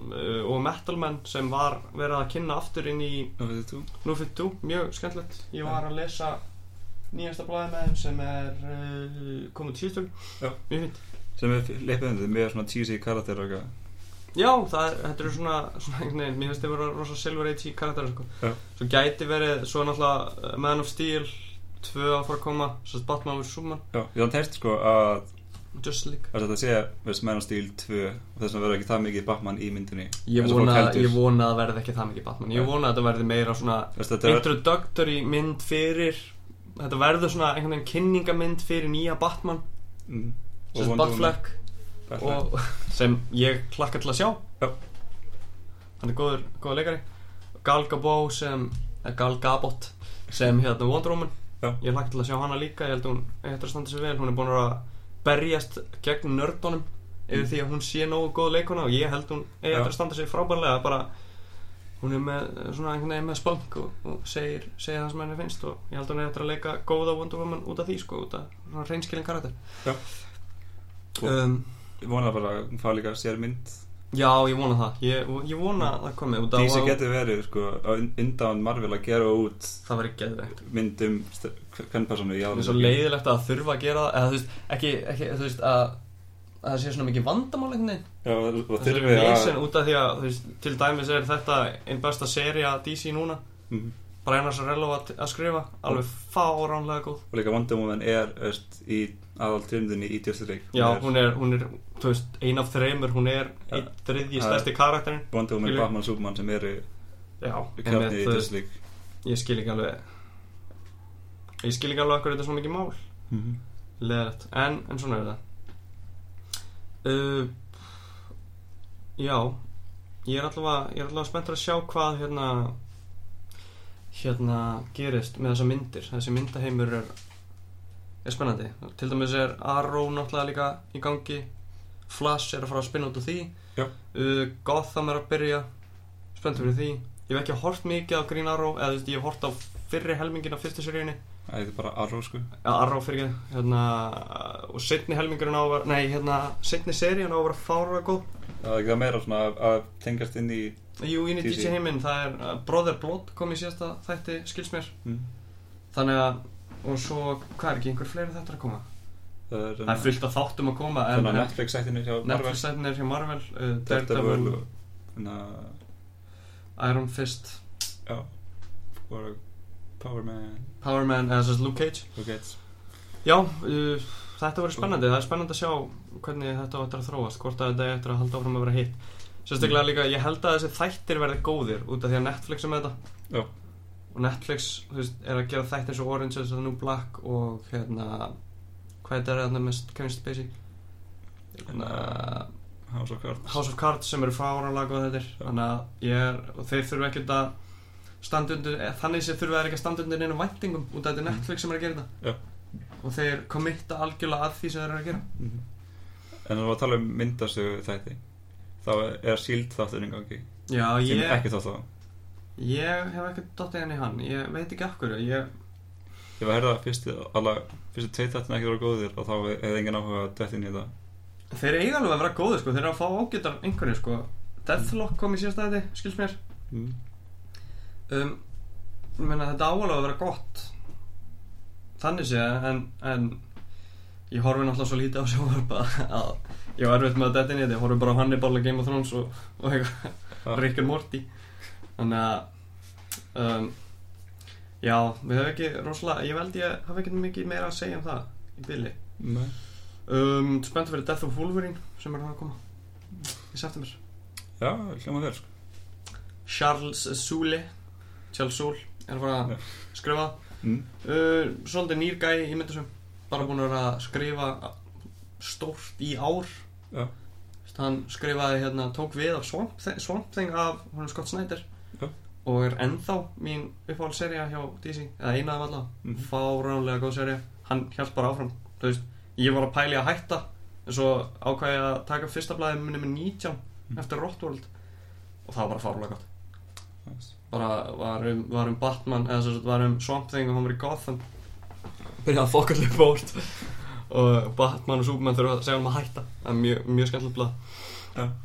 A: uh, og Metal Man sem var verið að kynna aftur inn í
B: New fifty-two,
A: New fifty-two, mjög skemmtilegt. Ég var að lesa nýjasta blaðið með þeim sem er uh, komið til síðustöku, mjög fínt.
B: sem er leipiðandi með svona cheesy karakter og eitthvað.
A: Já, það er, þetta eru svona, svona einhvern veginn, mér finnst þið vera rosa Silver Age karakterar sko.
B: Já.
A: Svo gæti verið, svo náttúrulega Man of Steel tvö að fara að koma, svo Batman versus Superman.
B: Já, ég þann teist sko að
A: Justice League.
B: að þetta sé veist Man of Steel tvö og þess vegna verður ekki það mikið Batman í myndinni.
A: Ég vona, ég vona að það verði ekki það mikið Batman. Ég vona að þetta verði meira svona
B: Veist, þetta er-
A: introductory mynd fyrir, þetta verður svona einhvern veginn kynningamynd fyrir nýja Batman,
B: mm.
A: sem
B: Wonder
A: Batfleck,
B: Woman.
A: og sem ég hlakka til að sjá.
B: Já.
A: Hann er góður, góður leikari. Gal Gadot sem eh, Gal Gadot sem hérna Wonder Woman.
B: Já.
A: Ég hlakka til að sjá hana líka. Ég held að hún eigi eftir að standa sig vel. Hún er búin að berjast gegn nördunum yfir því að hún sé nógu góð leikona og ég held hún eigi
B: Já.
A: eftir að standa sig frábærlega. Bara hún er með svona einhvern veginn með spunk og, og segir, segir það sem henni finnst og ég held að hún eigi eftir að leika góða Wonder Woman út af því sko, út af svona hreinskilinn karakter.
B: Já.
A: Um,
B: Ég vona bara að hún fá líka sér mynd.
A: Já, ég vona það. Ég, ég vona að það komi út
B: D C
A: á
B: getur verið sko á undan Marvel að gera út
A: það verið geðveikt.
B: mynd um hvern persónu í
A: Það
B: aðeins.
A: er svo leiðilegt að þurfa að gera það eða þú veist, ekki, ekki þú veist að að það sé svona mikið vandamál einhvern veginn.
B: Já, og
A: Það
B: þurfi
A: er
B: að
A: vesen út af því að þú veist, til dæmis er þetta einn besta sería D C núna.
B: Mhm.
A: Brian Azzarello að, að skrifa, alveg fáránlega góð.
B: Og líka Wonder Woman er veist, í aðal trindinni í Justice League.
A: Já, hún er, hún er, þú veist, ein af þreymur, hún er
B: Ja.
A: einn þriðji
B: Ja.
A: stærsti karakterinn.
B: Wonder Woman,
A: Skilur.
B: Batman, Superman sem eru
A: Já,
B: kjarni
A: einmitt,
B: í
A: þú
B: Justice
A: veist,
B: League.
A: ég skil ekki alveg ég skil ekki alveg akkur þetta er svona mikið mál.
B: Mhm.
A: Leðilegt, en, en svona er það. Uh, já, ég er allavega, ég er allavega spenntur að sjá hvað hérna, hérna gerist með þessar myndir. Þessi myndaheimur er, er spennandi. Til dæmis er Arrow náttúrulega líka í gangi. Flash er að fara að spinna út úr því.
B: Já.
A: Uh, Gotham er að byrja. Spenntur fyrir því. Ég hef ekki hort mikið á Green Arrow, eða þú veist, ég hef hort á fyrri helmingin af fyrstu seríunni.
B: Það heitir bara Arrow sko.
A: Ja, Arrow fyrir ekki, hérna, og seinni helmingurinn á að vera, nei, hérna, seinni seríun á að vera fárlega góð.
B: Það er ekki það meira svona að, að tengast inn í
A: Jú, inn í
B: D C.
A: D C heiminn, það er uh, Brother Blood kom í síðasta þætti, skils mér.
B: mm.
A: Þannig að, og svo, hvað er ekki, einhver fleiri þetta að koma?
B: Það er,
A: Það er fullt af þáttum að koma, en
B: svona Netflix-sættinni hjá Marvel.
A: Netflix-sættin er hjá Marvel, uh,
B: Daredevil
A: Daredevil,
B: og hérna,
A: Iron Fist,
B: já, og Power Man,
A: Power Man, eða þess að Luke Cage.
B: Luke Cage.
A: Já, uh, þetta verður spennandi, það er spennandi að sjá hvernig þetta á eftir að þróast, hvort að þetta er eftir að halda áfram að vera hitt. Sérstaklega líka, ég held að þessi þættir verði góðir út af því að Netflix er með þetta.
B: Já.
A: Og Netflix, þú veist, er að gera þættir eins og Orange is the New Black og hérna, hvað er þetta með Kevin Spacey? Hérna,
B: House of Cards.
A: House of Cards sem eru fáránlega góð þættir. Þannig að ég er, og þeir þurfa ekkert að standa undir, eða þannig sem þurfa þeir ekki að standa undir neinum væntingum út af þetta er Netflix sem er að gera þetta.
B: Já.
A: Og þeir committa algjörlega að því sem þeir eru að gera.
B: Mhm. En þú var að tala um myndasögu þætti, þá er Shield þátturinn í gangi,
A: Já,
B: sem
A: ég,
B: ekki þátt á.
A: ég hef ekkert dottið henni í hann, ég veit ekki af hverju, ég,
B: Ég var að herða fyrstu, alla, fyrstu tveit þættin ekki voru góðir og þá hefði engin áhuga að detta inn í það.
A: þeir eiga alveg að vera góðir sko, þeir eru að fá ágætar einhverju sko. Deathlock kom í síðasta þetta, skils mér.
B: Mm.
A: Um, ég meina þetta áalveg að vera gott, þannig sé, en, en ég horfi náttúrulega svo lítið á sjónvarp að, að ég var erfitt með að detta inn í þetta, ég horfi bara á Hannibal og Game of Thrones og, og eitthvað,
B: Ah.
A: Rick and Morty. Þannig að, um, já, við höfum ekki rosalega, ég held ég hafa ekki mikið meira að segja um það í bili.
B: Nei.
A: Um, spenntur fyrir Death of Wolverine sem er að koma í september.
B: Já, hljóma vel sko.
A: Charles Soule, Charles Soule er að fara að
B: Já.
A: skrifa.
B: Mm.
A: Uh, svolítið nýr gæi í myndasögum, bara búinn að vera að skrifa stórt í ár.
B: Já.
A: Hann skrifaði hérna, tók við af Swamp Thing, Swamp Thing af hún Scott Snyder.
B: Já.
A: Og er ennþá mín uppáhaldssería hjá D C, eða eina af alla.
B: Mhm.
A: Fáránlega góð sería. Hann hélt bara áfram, þú veist, ég var að pæli að hætta en svo ákvað ég að taka fyrsta blaðið minni með nítján
B: Mhm.
A: eftir Rottworld og það var bara fáránlega gott.
B: Nice.
A: Bara var um, var um Batman, eða þess að var um Swamp Thing og hann var í Gotham. Byrjaði að fokka allir bort og Batman og Superman þurfa að segja hann að hætta. Það er mjög, mjög skemmtilegt blað.
B: Já.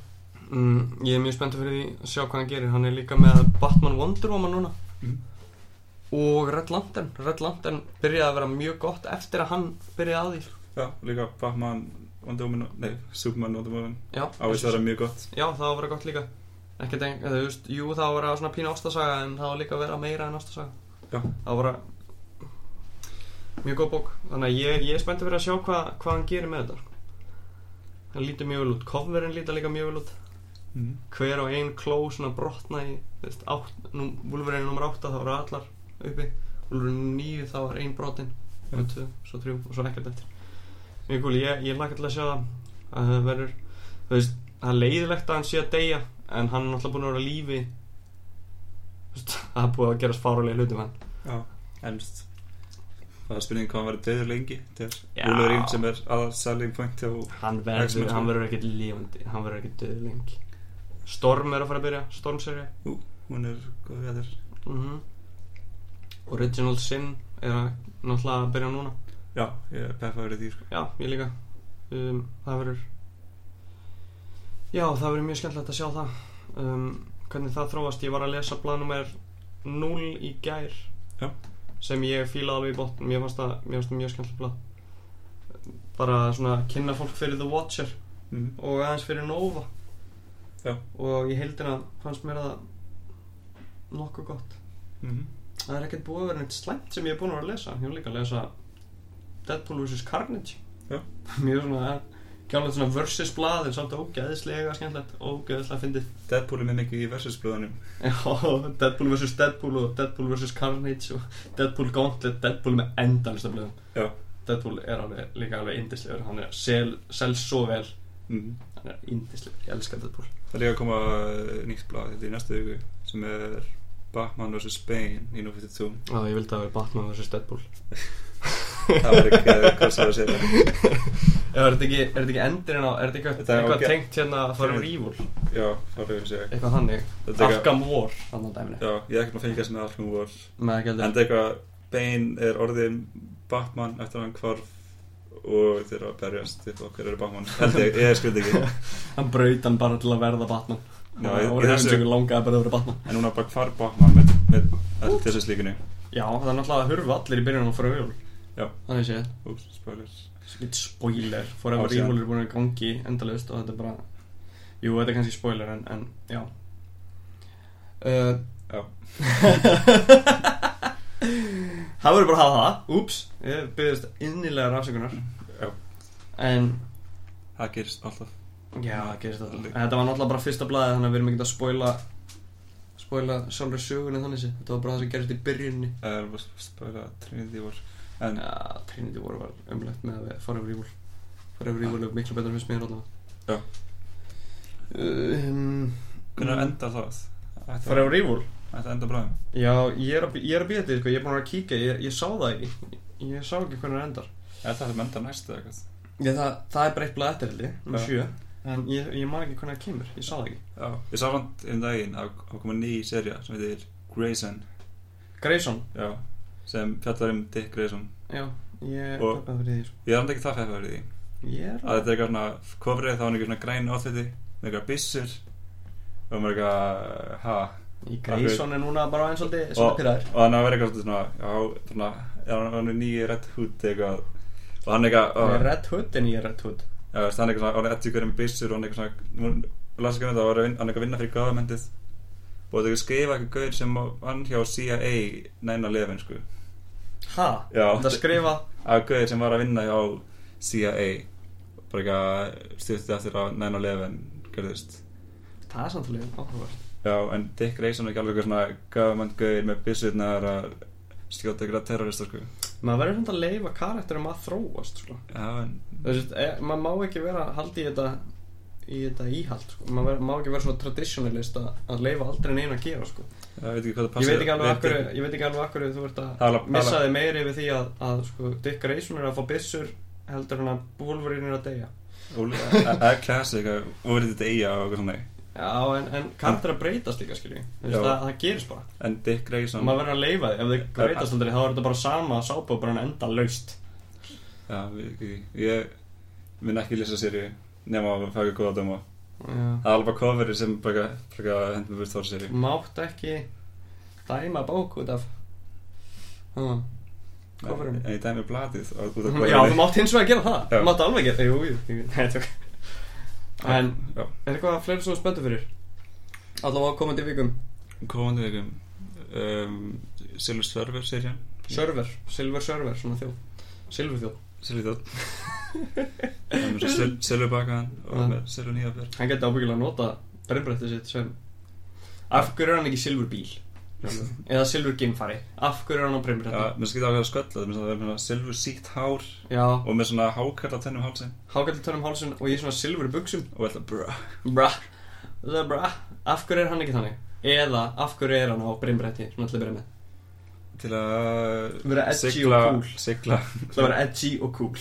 A: mm, Ég er mjög spenntur fyrir því að sjá hvað hann gerir. Hann er líka með Batman Wonder Woman núna
B: mm.
A: og Red Lantern. Red Lantern byrjaði að vera mjög gott eftir að hann byrjaði á því.
B: Já, líka Batman Wonder Woman, nei, Superman Wonder Woman.
A: Já,
B: á þess að vera mjög gott.
A: Já, það var að vera gott líka. Ekkert ein, þú veist, jú það var að vera svona pínu ástasaga en það var líka að vera meira en ástasaga.
B: Já.
A: Það var að mjög góð bók. Þannig að ég, ég er spenntur fyrir að sjá hvað hva hann gerir með þetta. Hann lítur mjög vel út. Coverinn lítur líka mjög vel út.
B: Mm.
A: Hver og ein kló svona brotna í, þú veist, átt, nú, Wolverine nummer átta þá voru allar uppi. Wolverine níu þá var ein brotin.
B: Ja.
A: Og tvö, svo þrjú og svo ekkert eftir. Mjög cool. Ég, ég laka til að sjá það að það verður, þú veist, það er leiðilegt að hann sé að deyja en hann er náttúrulega búinn að vera á lífi. Þú veist, það er búið að gerast fárulega hluti með hann.
B: Já, en það er spurning hvað hann verður döður lengi. Það er Wolverine sem er aðal selling point hjá
A: Hann verður, hann verður ekkert lifandi, hann verður ekkert döður lengi. Storm er að fara að byrja, Storm-sería.
B: Ú, hún er góð við þér.
A: Mhm. Original Sin er að náttúrulega að byrja núna.
B: Já, ég er peppaður í því sko.
A: Já, ég líka. Um, það verður Já, það verður mjög skemmtilegt að sjá það. Um, hvernig það þróast. Ég var að lesa blað númer núll í gær.
B: Já.
A: Sem ég fílaði alveg í botn. Mér fannst það, mér fannst það mjög skemmtilegt blað. Bara svona kynna fólk fyrir The Watcher
B: mm.
A: og aðeins fyrir Nova.
B: Já.
A: Og í heildina fannst mér það nokkuð gott.
B: Mm.
A: Það er ekkert búið að vera neitt slæmt sem ég er búinn að vera að lesa. Ég var líka að lesa Deadpool versus Carnage.
B: Já.
A: Mjög svona kjánlegt svona versus blað en samt ógeðslega skemmtilegt, ógeðslega fyndið.
B: Deadpool er með mikið í versus blöðunum.
A: Já, Deadpool versus Deadpool og Deadpool versus Carnage og Deadpool Gauntlet. Deadpool með endalista blöðum.
B: Já.
A: Deadpool er alveg, líka alveg yndislegur. Hann er sel, selst svo vel.
B: Mm.
A: Hann er yndislegur, ég elska Deadpool.
B: Það er líka að koma nýtt blað þetta í næstu viku sem er Batman versus Bane í númer fimmtíu og tvö.
A: Já, ég vildi að vera Batman versus Deadpool.
B: Það var ekki hvað það var að segja.
A: Já, er þetta ekki, er þetta ekki endurinn á, er þetta eitthvað,
B: Þetta er
A: eitthvað
B: ágæ-
A: tengt hérna að fara um Evil?
B: Já, það var að segja.
A: Eitthvað þannig.
B: Þetta er eitthvað-
A: Arkham War, þannig að dæminu.
B: Já, ég er ekkert að fylgjast með Arkham War.
A: Með ekki
B: En
A: heldur.
B: þetta er eitthvað, Bane er orðin Batman eftir að hann hvarf og þeir eru að berjast upp á hver eru Batman. Held ég, ég skildi ekki.
A: Hann braut hann bara til að verða Batman.
B: Já,
A: og
B: ég-
A: og
B: ég
A: hefði
B: þessu-
A: sig langaði bara að vera Batman.
B: En núna bara hvarf Batman með, með, með þessu slíkinu.
A: Já, það er náttúrulega að hurfa allir í byrjunum fyrir Evil.
B: Já.
A: Þannig séð.
B: Úps, spoilers.
A: Svo spoiler. Forever
B: Já, síðan.
A: Evil er búin að gangi endalaust og þetta er bara, jú, þetta er kannski spoiler en, en já. Uh,
B: Já.
A: Það verður bara að hafa það. Úps, ég byrðist innilega rafsökunar.
B: Já.
A: En
B: Það gerist alltaf.
A: já, það gerist þetta. En þetta var náttúrulega bara fyrsta blaðið þannig að við erum ekki að spoila spoila sjálfur sögunni þannig séð. Þetta var bara það sem gerist í byrjunni.
B: Það er bara spoila Trinity War. En
A: Já, Trinity War var umlegt með að Forever Evil. Forever Evil er miklu betur fyrst mér þarna.
B: Já.
A: Um,
B: hvernig endar það? Ætti að-
A: Forever Evil?
B: ætti að enda bræðum.
A: Já, ég er að, ég er að býða þetta, sko. Ég er búin að vera að kíkja, ég, ég sá það ekki. Ég sá ekki hvernig það endar.
B: Er það sem endar næst eða eitthvað?
A: Já, það, það er bara eitt blað eftir held ég, um
B: Já.
A: sjö. En ég, ég man ekki hvernig það kemur, ég sá það ekki.
B: Já. Ég sá hann um daginn að það koma ný sería sem heitir Grayson.
A: Grayson?
B: Já. Sem fjallar um Dick Grayson.
A: Já, ég
B: Og-
A: peppaði fyrir því, sko.
B: Ég er hann ekki það fefður í því.
A: Ég er
B: Að þetta er eitthvað svona coverið þá er hann eitthvað svona græn áþviti með eitthvað byssur og maður eitthvað ha
A: Í Grayson er núna bara eins og
B: og,
A: þetta
B: og
A: pyrraður.
B: hann er að vera eitthvað svona já, svona, já, hann er nýji Red Hood eitthvað og hann er eitthvað
A: Það er
B: og,
A: Red Hood en ég er Red Hood.
B: já, veist, hann er eitthvað svona, hann er ettíkur með byssur og hann er eitthvað svona lasa ekki með það, hann er eitthvað að vinna fyrir governmentið og þetta er að skrifa eitthvað gaur sem hann hjá C I A næna lefin sko
A: Ha?
B: Já.
A: Þetta skrifa
B: að gaur sem var að vinna hjá C I A bara eitthvað styrti eftir að næna lefin gerðist.
A: Það er samt alveg áhugavert.
B: Já, en Dick Grayson er ekki alveg eitthvað svona government gauðir með byssurnar að skjóta eitthvað terrorista sko.
A: Maður verður samt að leyfa karakterum að þróast, sko.
B: Já, en
A: Þessi, e, maður má ekki vera haldi í þetta í þetta íhald, sko. Maður ver, má ekki vera svona traditionalist að, að leyfa aldrei neina að gera, sko.
B: já, ég veit ekki hvað það
A: Ég
B: passar.
A: veit ekki alveg akkur, ég veit ekki alveg akkur þú ert að
B: Hala-
A: missa
B: hala-
A: þig meiri yfir því að, að sko, Dick Grayson er að fá byssur heldur hann að Wolverine er að deyja.
B: Það er classic að ofrið þetta eiga og eitthvað svona.
A: Já, en, en karakter að breytast líka, skilji.
B: Já.
A: Það, það gerist bara.
B: En Dick Grayson
A: Maður verður að leyfa því, ef þið breytast aldrei þá er þetta bara sama sápa og bara hann enda laust.
B: Já, við ekki Ég mun ekki lesa seríu nema að fæða góða döma
A: Já.
B: Það er alveg coverið sem bara hendur með burt Þór seri.
A: Mátt ekki dæma bók út af uh, coverinu.
B: En ég dæmi bladið út af
A: Já,
B: coverinu.
A: þú mátt hins vegar gera það.
B: Já.
A: Þú mátt alveg gera, jú, jú, jú. Nei, tjók. En,
B: Já.
A: er eitthvað fleiri sem þú spenntur fyrir? Allavega komandi vikum.
B: Komandi vikum um, Silver Server serían.
A: Server, Silver Server, svona þjóð. Silver þjóð.
B: Silver þjóð. Það er með svo sil- Silver bakaðan og
A: Já.
B: með Silver nýjafjör.
A: Hann geti ábyggilega að nota brennbrettið sitt sem af hverju er hann ekki Silver bíl? Eða Silver geimfari? Af hverju er hann á
B: Já,
A: brennbrettið?
B: mér skilja á að vera sköllað, mér það er með svona Silver sítt hár
A: Já,
B: og með svona hákarla tennum hálsinn
A: hákalli törnum hálsinn og ég svona Silver buxum.
B: og ætla brr.
A: Bra, það er bra. Af hverju er hann ekki þannig? Eða af hverju er hann á brennbrettið? Svona ætla að byrja með.
B: Til að
A: Vera edgy
B: sigla,
A: og cool.
B: sigla.
A: Það vera edgy og cool.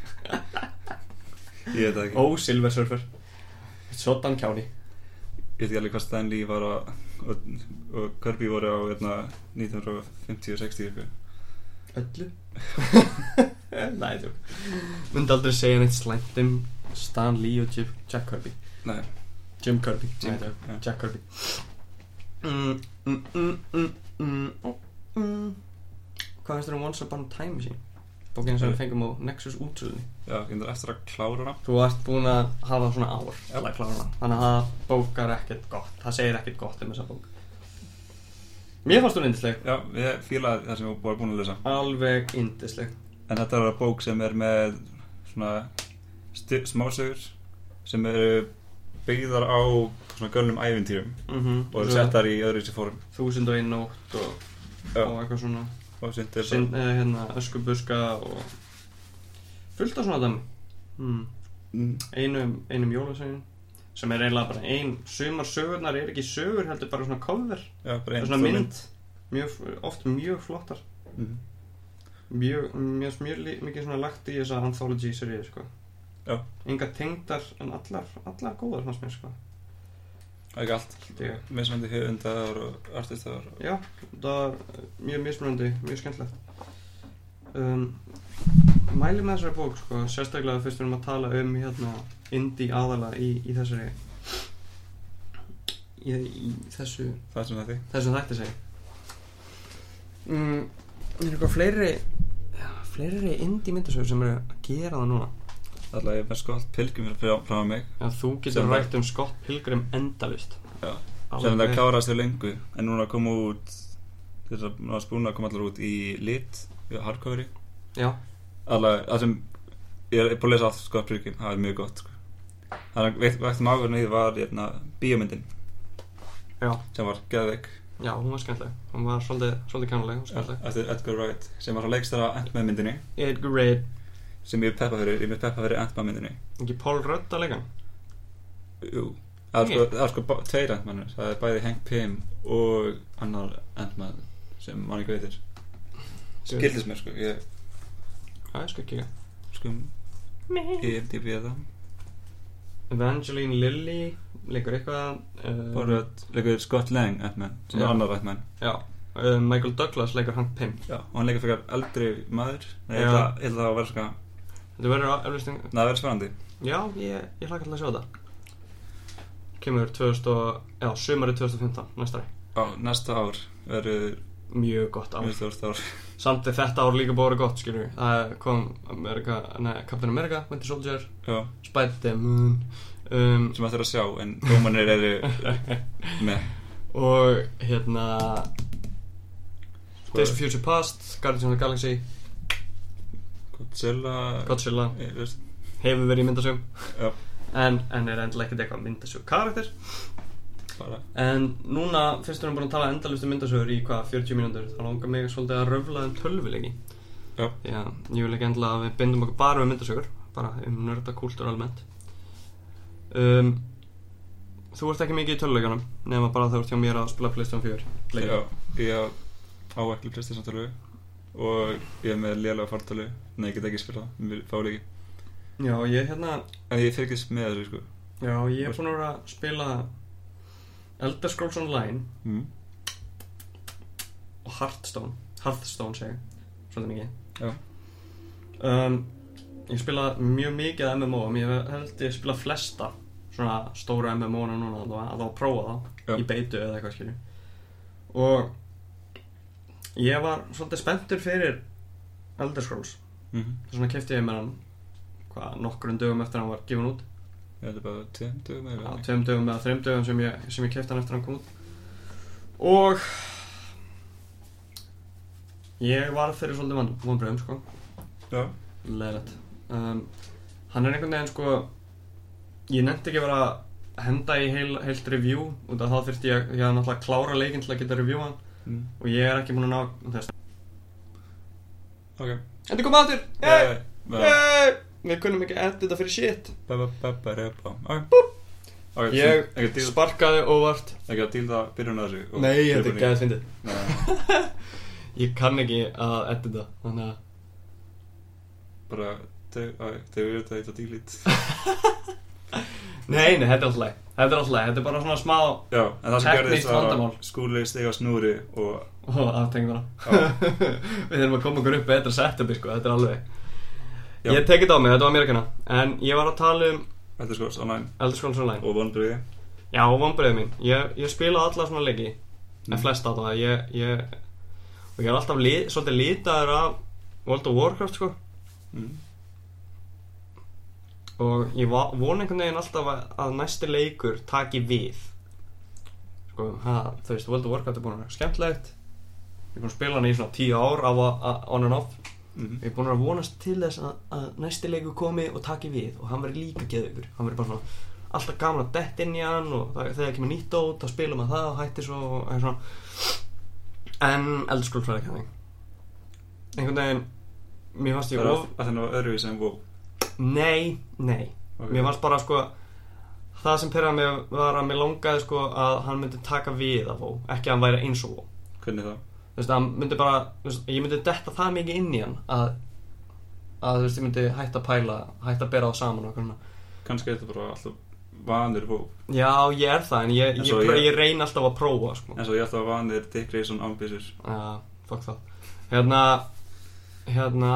B: Ég veit það ekki.
A: Ó, Silver Surfer. Sotan kjáni.
B: Ég veit ekki alveg hvað Stanley var á og, og Kirby voru á hérna, nítján hundruð fimmtíu og sextíu eitthvað.
A: Öllu? Nei, tjók. Myndi aldrei segja neitt slæmt um Stan Lee og Jim, Jack Kirby.
B: Nei,
A: Jim Kirby.
B: Jim,
A: Nei, tjók.
B: ja.
A: Jack Kirby. Mm, mm, mm, mm, mm, oh, mm. Hvað finnst þér um Once Upon a Time Machine? Bókina sem við fengum á Nexus útsölunni.
B: já, ég endur eftir að klára hana.
A: Þú ert búin að hafa svona ár til að klára hana. Þannig að það bókar ekkert gott. Það segir ekkert gott um þessa bók. Mér fannst hún yndisleg.
B: Já, ég fílaði það sem ég var búin að lesa.
A: Alveg yndisleg.
B: En þetta er bók sem er með svona sti- smásögur sem eru byggðar á svona gömlum ævintýrum
A: Mm
B: og eru settar í öðru sér fórum.
A: Þúsund og einn nótt og,
B: Já.
A: og eitthvað svona
B: Og syndir
A: Sinn, eh, hérna, öskubuska og fullt af svona dæmi. mm.
B: mm.
A: einum, einum jólasögin sem er eiginlega bara ein sumar sögurnar er ekki sögur heldur bara svona cover.
B: Já, bara
A: Það er
B: ein
A: svona
B: stór
A: mynd, mjög, oft mjög flottar,
B: mm.
A: mjög, mjög, mjög li- mikið svona lagt í þessa anthology seríu sko.
B: Já.
A: Engar tengdar en allar, allar góðar fannst mér sko.
B: Það er ekki allt.
A: Held ég.
B: Mismandi höfundar og artistar og...
A: Já, það var mjög mismunandi, mjög skemmtilegt. um, Mæli með þessari bók sko, sérstaklega fyrst við erum að tala um hérna indie aðala í, í þessari í, í þessu
B: það sem þetta.
A: þessum þætti segi. mm, Er eitthvað fleiri ja, fleiri indie myndasögur sem eru að gera það núna?
B: Alltaf ég er með Scott Pilgrim frá, frá mig
A: Já, þú getur
B: Sem
A: rætt um Scott Pilgrim endalist.
B: Já. sem það klárast við lengu en núna kom út þess að ná spúna kom allar út í lit í hardcoveri.
A: Já,
B: Alltaf það sem ég er búin að lesa allt Scott Pilgrim, það er mjög gott sko. Þannig að veikt mágurinn í því var hérna, bíómyndin
A: já,
B: sem var geðveik.
A: já, hún var skemmtileg. Hún var svolítið, svolítið kjánuleg og
B: Já,
A: skemmtileg.
B: eftir Edgar Wright sem var að leikstara Ant-Man myndinni
A: Edgar Wright.
B: sem ég er peppa fyrir, ég er með peppa fyrir Ant-Man myndinni.
A: Ekki Paul Rudd að leika hann?
B: Jú, það er sko, það er sko bá- tveir Ant-Manir, það er bæði Hank Pym og annar Ant-Man sem mann ekki veitir. Skildist mér sko, ég
A: Já, ég skal kíka.
B: sko I M D B eða
A: Evangeline Lilly leikur eitthvað. uh,
B: bara leikur Scott Lang Ant-Man sem
A: Já.
B: er annar Ant-Man.
A: Já, uh, Michael Douglas leikur Hank Pym.
B: Já, og hann leikur fyrir eldri maður. Nei, ég
A: Já.
B: held að- ég held að það var svona,
A: Þetta verður eflisting.
B: það verður spennandi.
A: Já, ég, ég hlakka til að sjá þetta. Kemur tvö þúsund og, já, sumarið tvö þúsund og fimmtán, næsta ári.
B: Á næsta ár verður
A: Mjög gott ár.
B: mjög stórt ár.
A: Samt er þetta ár líka búið gott, skilur við. Það kom America, nei, Captain America, Winter Soldier,
B: Já,
A: Spider-Man, um,
B: sem ættir að sjá en dómanir eru með
A: og hérna Days of Future Past, Guardians of the Galaxy,
B: Godzilla
A: Godzilla,
B: ég veist,
A: hefur verið í myndasögum.
B: Já.
A: En, en er endilega ekkert eitthvað myndasög karakter.
B: bara
A: En núna, fyrst erum við búin að tala endalaust um myndasögur í hvað, fjörutíu mínútur, þá langar mig svolítið að röfla um tölvuleiki.
B: Já.
A: Já, ég vil ekki endilega að við bindum okkur bara um myndasögur, bara um nördakúltúr almennt. Um, þú ert ekki mikið í tölvuleikanum, nema bara þú ert hjá mér að spila PlayStation fjögur. leiki.
B: Já, ég á á ekki PlayStation tölvu og ég er með lélega fartölu. Nei, ég get ekki spila það, mér fá ekki.
A: Já, ég hérna,
B: En ég fylgist með þessu sko.
A: já, ég er búin að vera að spila Elder Scrolls Online
B: mm.
A: og Hearthstone, Hearthstone segi, ég, svolítið mikið.
B: Já.
A: Um, ég spila mjög mikið M M O, en ég held ég spila flesta svona stóra M M O-na núna að það að prófa það
B: Já.
A: í beitu eða eitthvað skilju og ég var svolítið spenntur fyrir Elder Scrolls
B: mm -hmm.
A: þess vegna keypti ég mér hann hvað nokkrum dögum eftir að hann var gefin út
B: Þetta er bara tveim dögum eða
A: Já, tveim dögum eða þreim dögum sem ég, sem ég keypti hann eftir að hann kom út og ég var fyrir svolítið vonbrigðum sko
B: Já,
A: leiðilegt um, hann er einhvern veginn sko ég nefndi ekki að vera að henda í heil, heilt review út af þá þurfti ég, ég að náttúrulega klára leikinn til að geta review hann
B: mm.
A: og ég er ekki búin að ná þess
B: ok
A: Þetta kom aftur!
B: Yey!
A: Yey! Við kunnum ekki að edita fyrir shit
B: Ok
A: Ég sparkaði óvart
B: Ekki að díla byrjun að þessu og-
A: Nei, þetta er gæðið fyndið
B: Nei,
A: Ég kann ekki að edita þannig að
B: bara Þegar við erum þetta að dílit
A: Nei, nei, þetta er alltaf leið Þetta er alltaf leið, þetta er bara svona smá
B: Já, en það sem
A: Teknískt
B: gerðist var
A: vandamál.
B: að Skúli stiga snúri og
A: og aftengdana
B: Já.
A: Við þurfum að koma okkur upp betra setupi sko, þetta er alveg
B: Já.
A: Ég tekið þetta á mig, þetta var mér ekki hana En ég var að tala um
B: Elder Scrolls Online
A: Elder Scrolls Online
B: og vonbrigði
A: Já, og vonbrigðið mín Ég, ég spilaði alla svona leiki
B: Mm.
A: En flest á það ég, ég, Og ég er alltaf li, svolítið litaður af World of Warcraft sko
B: mm.
A: Og ég va- vona einhvern veginn alltaf að, að næsti leikur taki við Sko, ha, þú veist, World of Warcraft er búin að vera skemmtilegt Ég er búin að spila hann í svona tíu ár á, á, on and off
B: Mm.
A: Ég er búin að vonast til þess að, að næsti leikur komi og taki við og hann verður líka geðveikur hann verður bara svona alltaf gaman að detta inn í hann og það, þegar kemur nýtt dót þá spilum maður það og hættir svo og er svona en Elder Scrolls var ekki þannig einhvern veginn mér fannst ég
B: Það er
A: of
B: að þennan öðruvísi en WoW
A: nei, nei
B: Ok.
A: mér fannst bara sko það sem pyrraði mig var að mér langaði sko að hann myndi taka við af WoW ekki að hann væri eins og WoW
B: Hvernig það?
A: þú veist, hann myndi bara þú veist, ég myndi detta það mikið inn í hann að að þú veist, ég myndi hætta að pæla hætta að bera á saman og eitthvað svona
B: Kannski er þetta bara alltaf vanir WoW
A: já, ég er það, en ég,
B: En
A: ég,
B: svo
A: ég,
B: ég-
A: ég reyni alltaf að prófa sko.
B: En svo ég alltaf vanir Dick Grayson ambisur
A: já, fuck það hérna hérna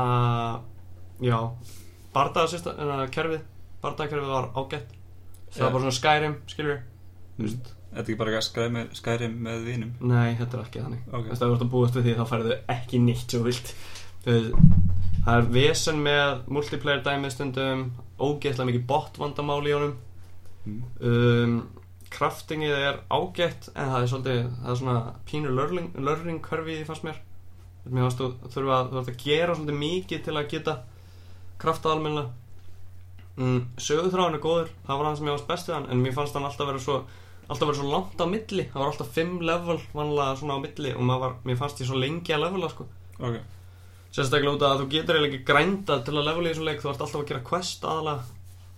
A: já, bardagarsista hérna, kerfið, bardagakerfið var ágætt það
B: Já.
A: var bara svona Skyrim, skilur
B: mm. Þetta er ekki bara Skyrim með, Skyrim með vinum
A: nei, þetta er ekki þannig
B: Ok.
A: þú veist, ef þú ert að búast við því þá færðu ekki neitt svo vilt Þú veist, það er vesen með multiplayer dæmi stundum ógeðslega mikið bot vandamál í honum
B: mm.
A: um, craftingið er ágætt en það er svolítið, það er svona pínu learning, learning curve í því fannst mér mér fannst þú þurfa að, þú þarft að gera svolítið mikið til að geta kraftað almennilega mm, söguþráin er góður, það var hann sem ég varst best við hann en mér fannst hann alltaf vera svo alltaf vera svo langt á milli, það var alltaf fimm level vanlega svona á milli og maður var, mér fannst ég svo lengi að levela sko
B: Ok
A: sérstaklega út af að þú getur eiginlega ekki grændað til að levela í þessum leik, þú ert alltaf að gera quest aðalega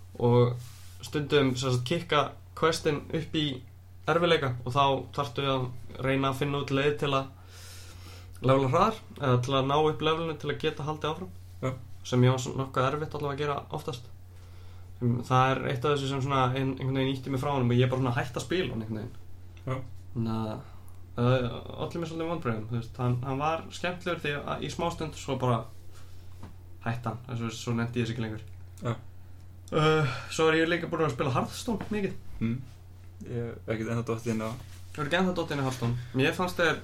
A: og stundum sem sagt kikka questin upp í erfileika og þá þarftu að reyna að finna út leið til að levela hraðar eða til að ná upp levelinu til að geta haldið áfram
B: Já.
A: sem ég var svona nokkuð erfitt allavega að gera oftast Um, það er eitt af þessu sem svona ein, einhvern veginn ítti mig frá honum og ég er bara svona hætt að spila hann einhvern veginn
B: Já.
A: þannig að uh, allir mér svolítið vonbrigðum þú veist, hann, hann var skemmtilegur því að í smástund svo bara hætt hann þess að svo nefndi ég þess ekki lengur
B: Já.
A: uh, svo er ég líka búin að spila Hearthstone mikið
B: mm. Ég hef ekkert ennþá dótt inn á
A: ég var ekki ennþá dottinn í Hearthstone mér fannst þeir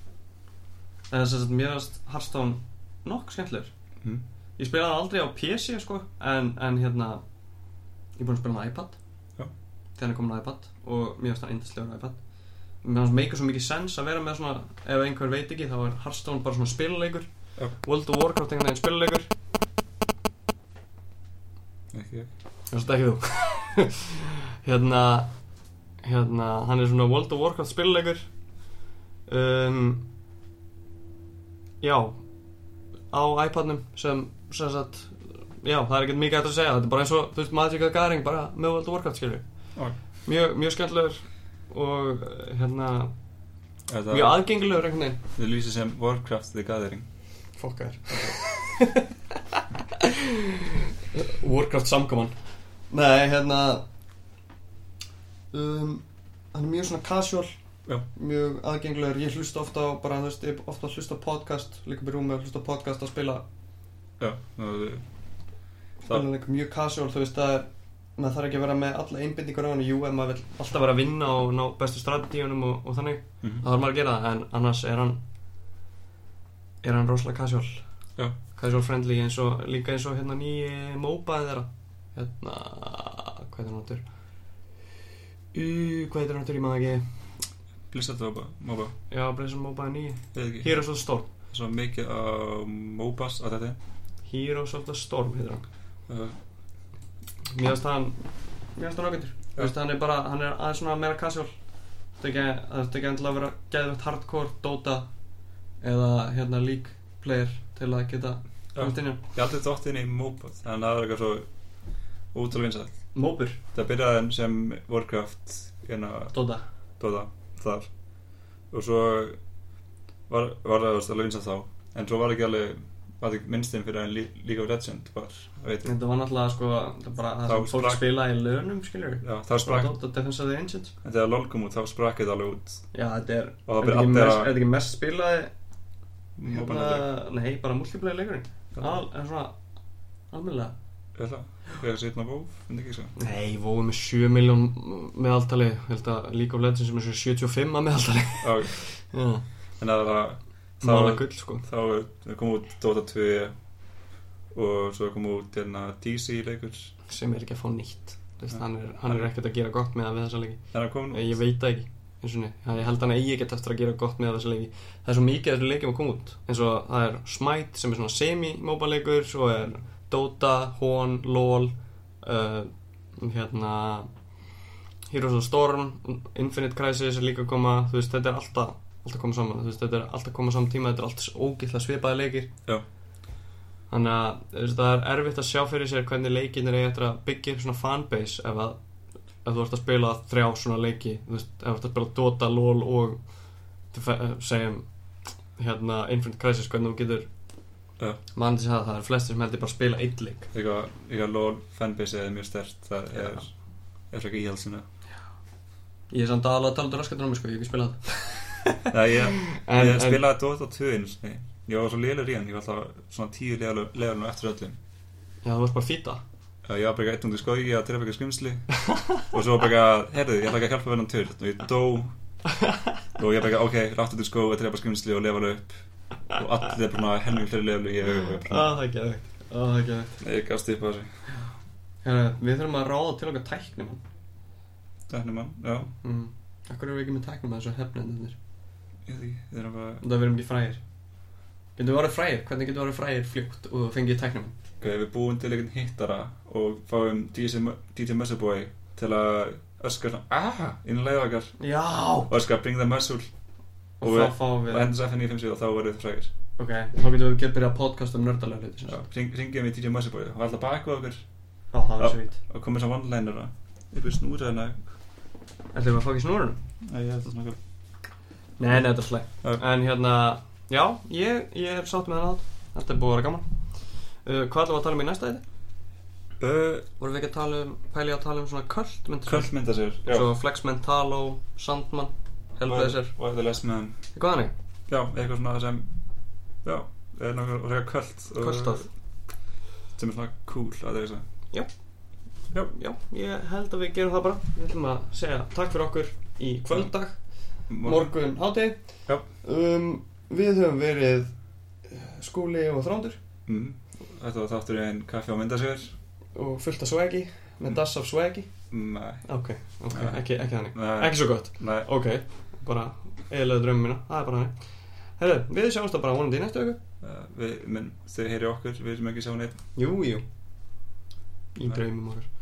A: eða sem sagt mér fannst Hearthstone nokk skemmtilegur
B: mm.
A: ég spilaði hann aldrei á P C sko en, en hérna ég er búin að spila hann á iPad
B: Já.
A: þegar hann er komin á iPad og mér finnst hann yndislegur á iPad mér finnst meika svo mikið sens að vera með svona ef einhver veit ekki þá er Hearthstone bara svona spilaleikur
B: Já.
A: World of Warcraft einhvern veginn spilaleikur
B: Ekki ég
A: það er ekki þú hérna hérna hann er svona World of Warcraft spilaleikur um, já á iPadnum sem sem sagt já, það er ekkert mikið hægt að segja þetta er bara eins og, þú veist, Magic the Gathering bara með World of Warcraft, skilur
B: Ok.
A: mjög, mjög skemmtilegur og hérna
B: Þetta
A: mjög aðgengilegur einhvern veginn
B: Þið lýsir sem Warcraft the Gathering
A: fokkar Warcraft samkoman nei, hérna um, hann er mjög svona casual
B: Já.
A: mjög aðgengilegur, ég hlusta ofta á bara, þú veist, ég ofta að hlusta á podcast líka byrjum með að hlusta á podcast að spila
B: Já, það
A: spila leik mjög casual, þú veist, það er maður þarf ekki að vera með alla einbindingar á hann. Jú, ef maður vill alltaf vera að vinna og ná bestu strategíunum og, og þannig,
B: mm -hmm.
A: þá þarf maður að gera það, en annars er hann er hann rosalega casual.
B: Já.
A: Casual friendly, eins og líka eins og hérna nýi MOBA þeirra, hérna hvað heitir hann áttur uh, hvað heitir hann áttur, ég maður ekki
B: Blizzard MOBA.
A: Já, Blizzard MOBA er nýi.
B: Ekki.
A: Heroes of the Storm.
B: Svo mikið á MOBAs að þetta.
A: Heroes of the Storm heitir hann.
B: Uh,
A: Mér finnst hann Mér finnst hann ágætur. Þú veist, hann er bara, hann er aðeins svona meira casual. Það er ekki, það er ekki endilega að vera geðvægt hardcore Dota eða hérna League player til að geta komast inn í.
B: Ég aldrei dótt inn í MOBA, þannig að það er eitthvað svo útrúlega vinsælt.
A: MOBur?
B: Það byrjaði sem Warcraft hérna
A: Dota.
B: Dota, þar. Og svo var, var það alveg vinsælt þá, en svo var ekki alveg var ekki minnstinn fyrir en League of Legends var, veit ég.
A: Þetta var náttúrulega sko, það bara það sem fólk spila í lögnum, skiljur.
B: Já, það sprakk.
A: Dota Defense of the Ancients.
B: En þegar LoL kom út, þá sprakk þetta alveg út.
A: Já, þetta er,
B: og
A: er þetta ekki, ekki mest spilaði hérna, nei, bara multiplayer leikurinn. Al, en svona, almennilega.
B: Ég held að, ég hef sett ná WoW, finnst ekki svo.
A: Nei, WoW er með sjö milljón meðaltali, ég held að League of Legends er með sjötíu og fimm að meðaltali.
B: Já,
A: já.
B: En það var að
A: Mála gull, sko.
B: Þá kom út Dota tvö og svo kom út hérna D C leikur
A: sem er ekki að fá nýtt. Þess, hann, er, hann er ekkert að gera gott með það við þessa leiki.
B: En það kom nú?
A: Ég veit það ekki. Eins og niður. Ég held hann eigi ekkert eftir að gera gott með þessa leiki. Það er svo mikið af þessu leikjum að koma út. Eins og það er Smite sem er svona semi-MOBA leikur, svo er Dota, Hon, LOL, uh, hérna Heroes of the Storm, Infinite Crisis er líka að koma. Þú veist, þetta er alltaf alltaf koma saman. Þú veist, þetta er alltaf koma saman tíma. Þetta er alltaf ógeðslega svipaði leikir.
B: Já.
A: Þannig að veist, það er erfitt að sjá fyrir sér hvernig leikirnir eiga eftir að byggja upp svona fanbase ef að ef þú ert að spila þrjá svona leiki, þú veist, ef þú ert að spila Dota, LOL og segjum hérna Infinite Crisis, hvernig þú getur
B: ja.
A: mann til að það er flestir sem heldur bara að spila einn leik.
B: Eitthvað LOL fanbase er mjög sterkt, það er ja. er frekar íhaldsina.
A: Ég er samt aðalega að tala um raskatur á mig, sko, ég hef ekki spilað það.
B: Nei, ég, ég en, spilaði Dota tvö eins, nei. Ég var svo lélegur í hann, ég var alltaf svona tíu levelum eftir öllum.
A: Já, þú varst bara fýta.
B: Já, ég var bara eitt undir skógi að drepa eitthvað skrimsli og svo bara, heyrðu, ég ætla ekki að hjálpa við hann törn og ég dó og ég bara, ok, rátt undir skógi að drepa skrimsli og lefa upp og allir er bara helming fleiri levelu ég hef.
A: Á, það er geðveikt. Á, það er geðveikt.
B: Ég gafst upp á þessu.
A: Hérna, við þurfum að ráða til okkar tæknimann.
B: Tæknimann, já.
A: Mm. Akkur erum við ekki með tæknimann þessu hefnendir?
B: Ég veit ekki, þeir eru bara...
A: Það verðum ekki frægir. Getur við orðið frægir? Hvernig getur við orðið frægir fljótt og fengið tæknimann?
B: Ok, við búum til einhvern hittara og fáum D J Muscleboy til að öskra svona aha, inn í leiðakar. Já! Og öskra bring the muscle.
A: Og, og þá fáum við...
B: Og hendur F N níu fimm sjö og þá verðum við frægir.
A: Ok, þá getum við gett byrjað að podcasta um nördalega hluti.
B: Já, ring, ringjum við D J Muscleboy og alltaf baka okkur.
A: Já, það er svít.
B: Og komið svo one-linera. Ég byrði snúra hérna.
A: Ætlum við að fá ekki snúrunum?
B: Nei, ég held að snakka.
A: Nei, nei, þetta er slægt. Ja. En hérna, já, ég, ég hef sátt með það. Þetta er búið að vera gaman. Uh, hvað ætlum við að tala um í næsta þetta? Uh, Vorum við ekki að tala um, pæli að tala um svona Kult myndasir? Kult
B: myndasir, já.
A: Svo Flex Mentalo, Sandman, Hellblazer.
B: What the Last Man.
A: Eitthvað þannig?
B: Já, eitthvað svona sem, já, er náttúrulega að segja Kult.
A: Kultað.
B: Sem er svona cool að það
A: Já. Já, já, ég held að við gerum það bara. Við ætlum að segja takk fyrir okkur í kvölddag. Morgun hádegi. Já. Um, við höfum verið Skúli og Þrándur.
B: Mm. Þetta var þáttur í einn kaffi á myndasögur.
A: Og fullt af swaggi, með dass af swaggi.
B: Nei.
A: Ok, ok, Nei. Ekki, ekki þannig.
B: Nei.
A: Ekki svo gott.
B: Nei.
A: Ok, bara eiginlega draumum mína, það er bara þannig. Herru, við sjáumst það bara vonandi í næstu viku.
B: Uh, við, menn, þau heyri okkur, við erum ekki sjá neitt.
A: Jú, jú. Í draumum okkar.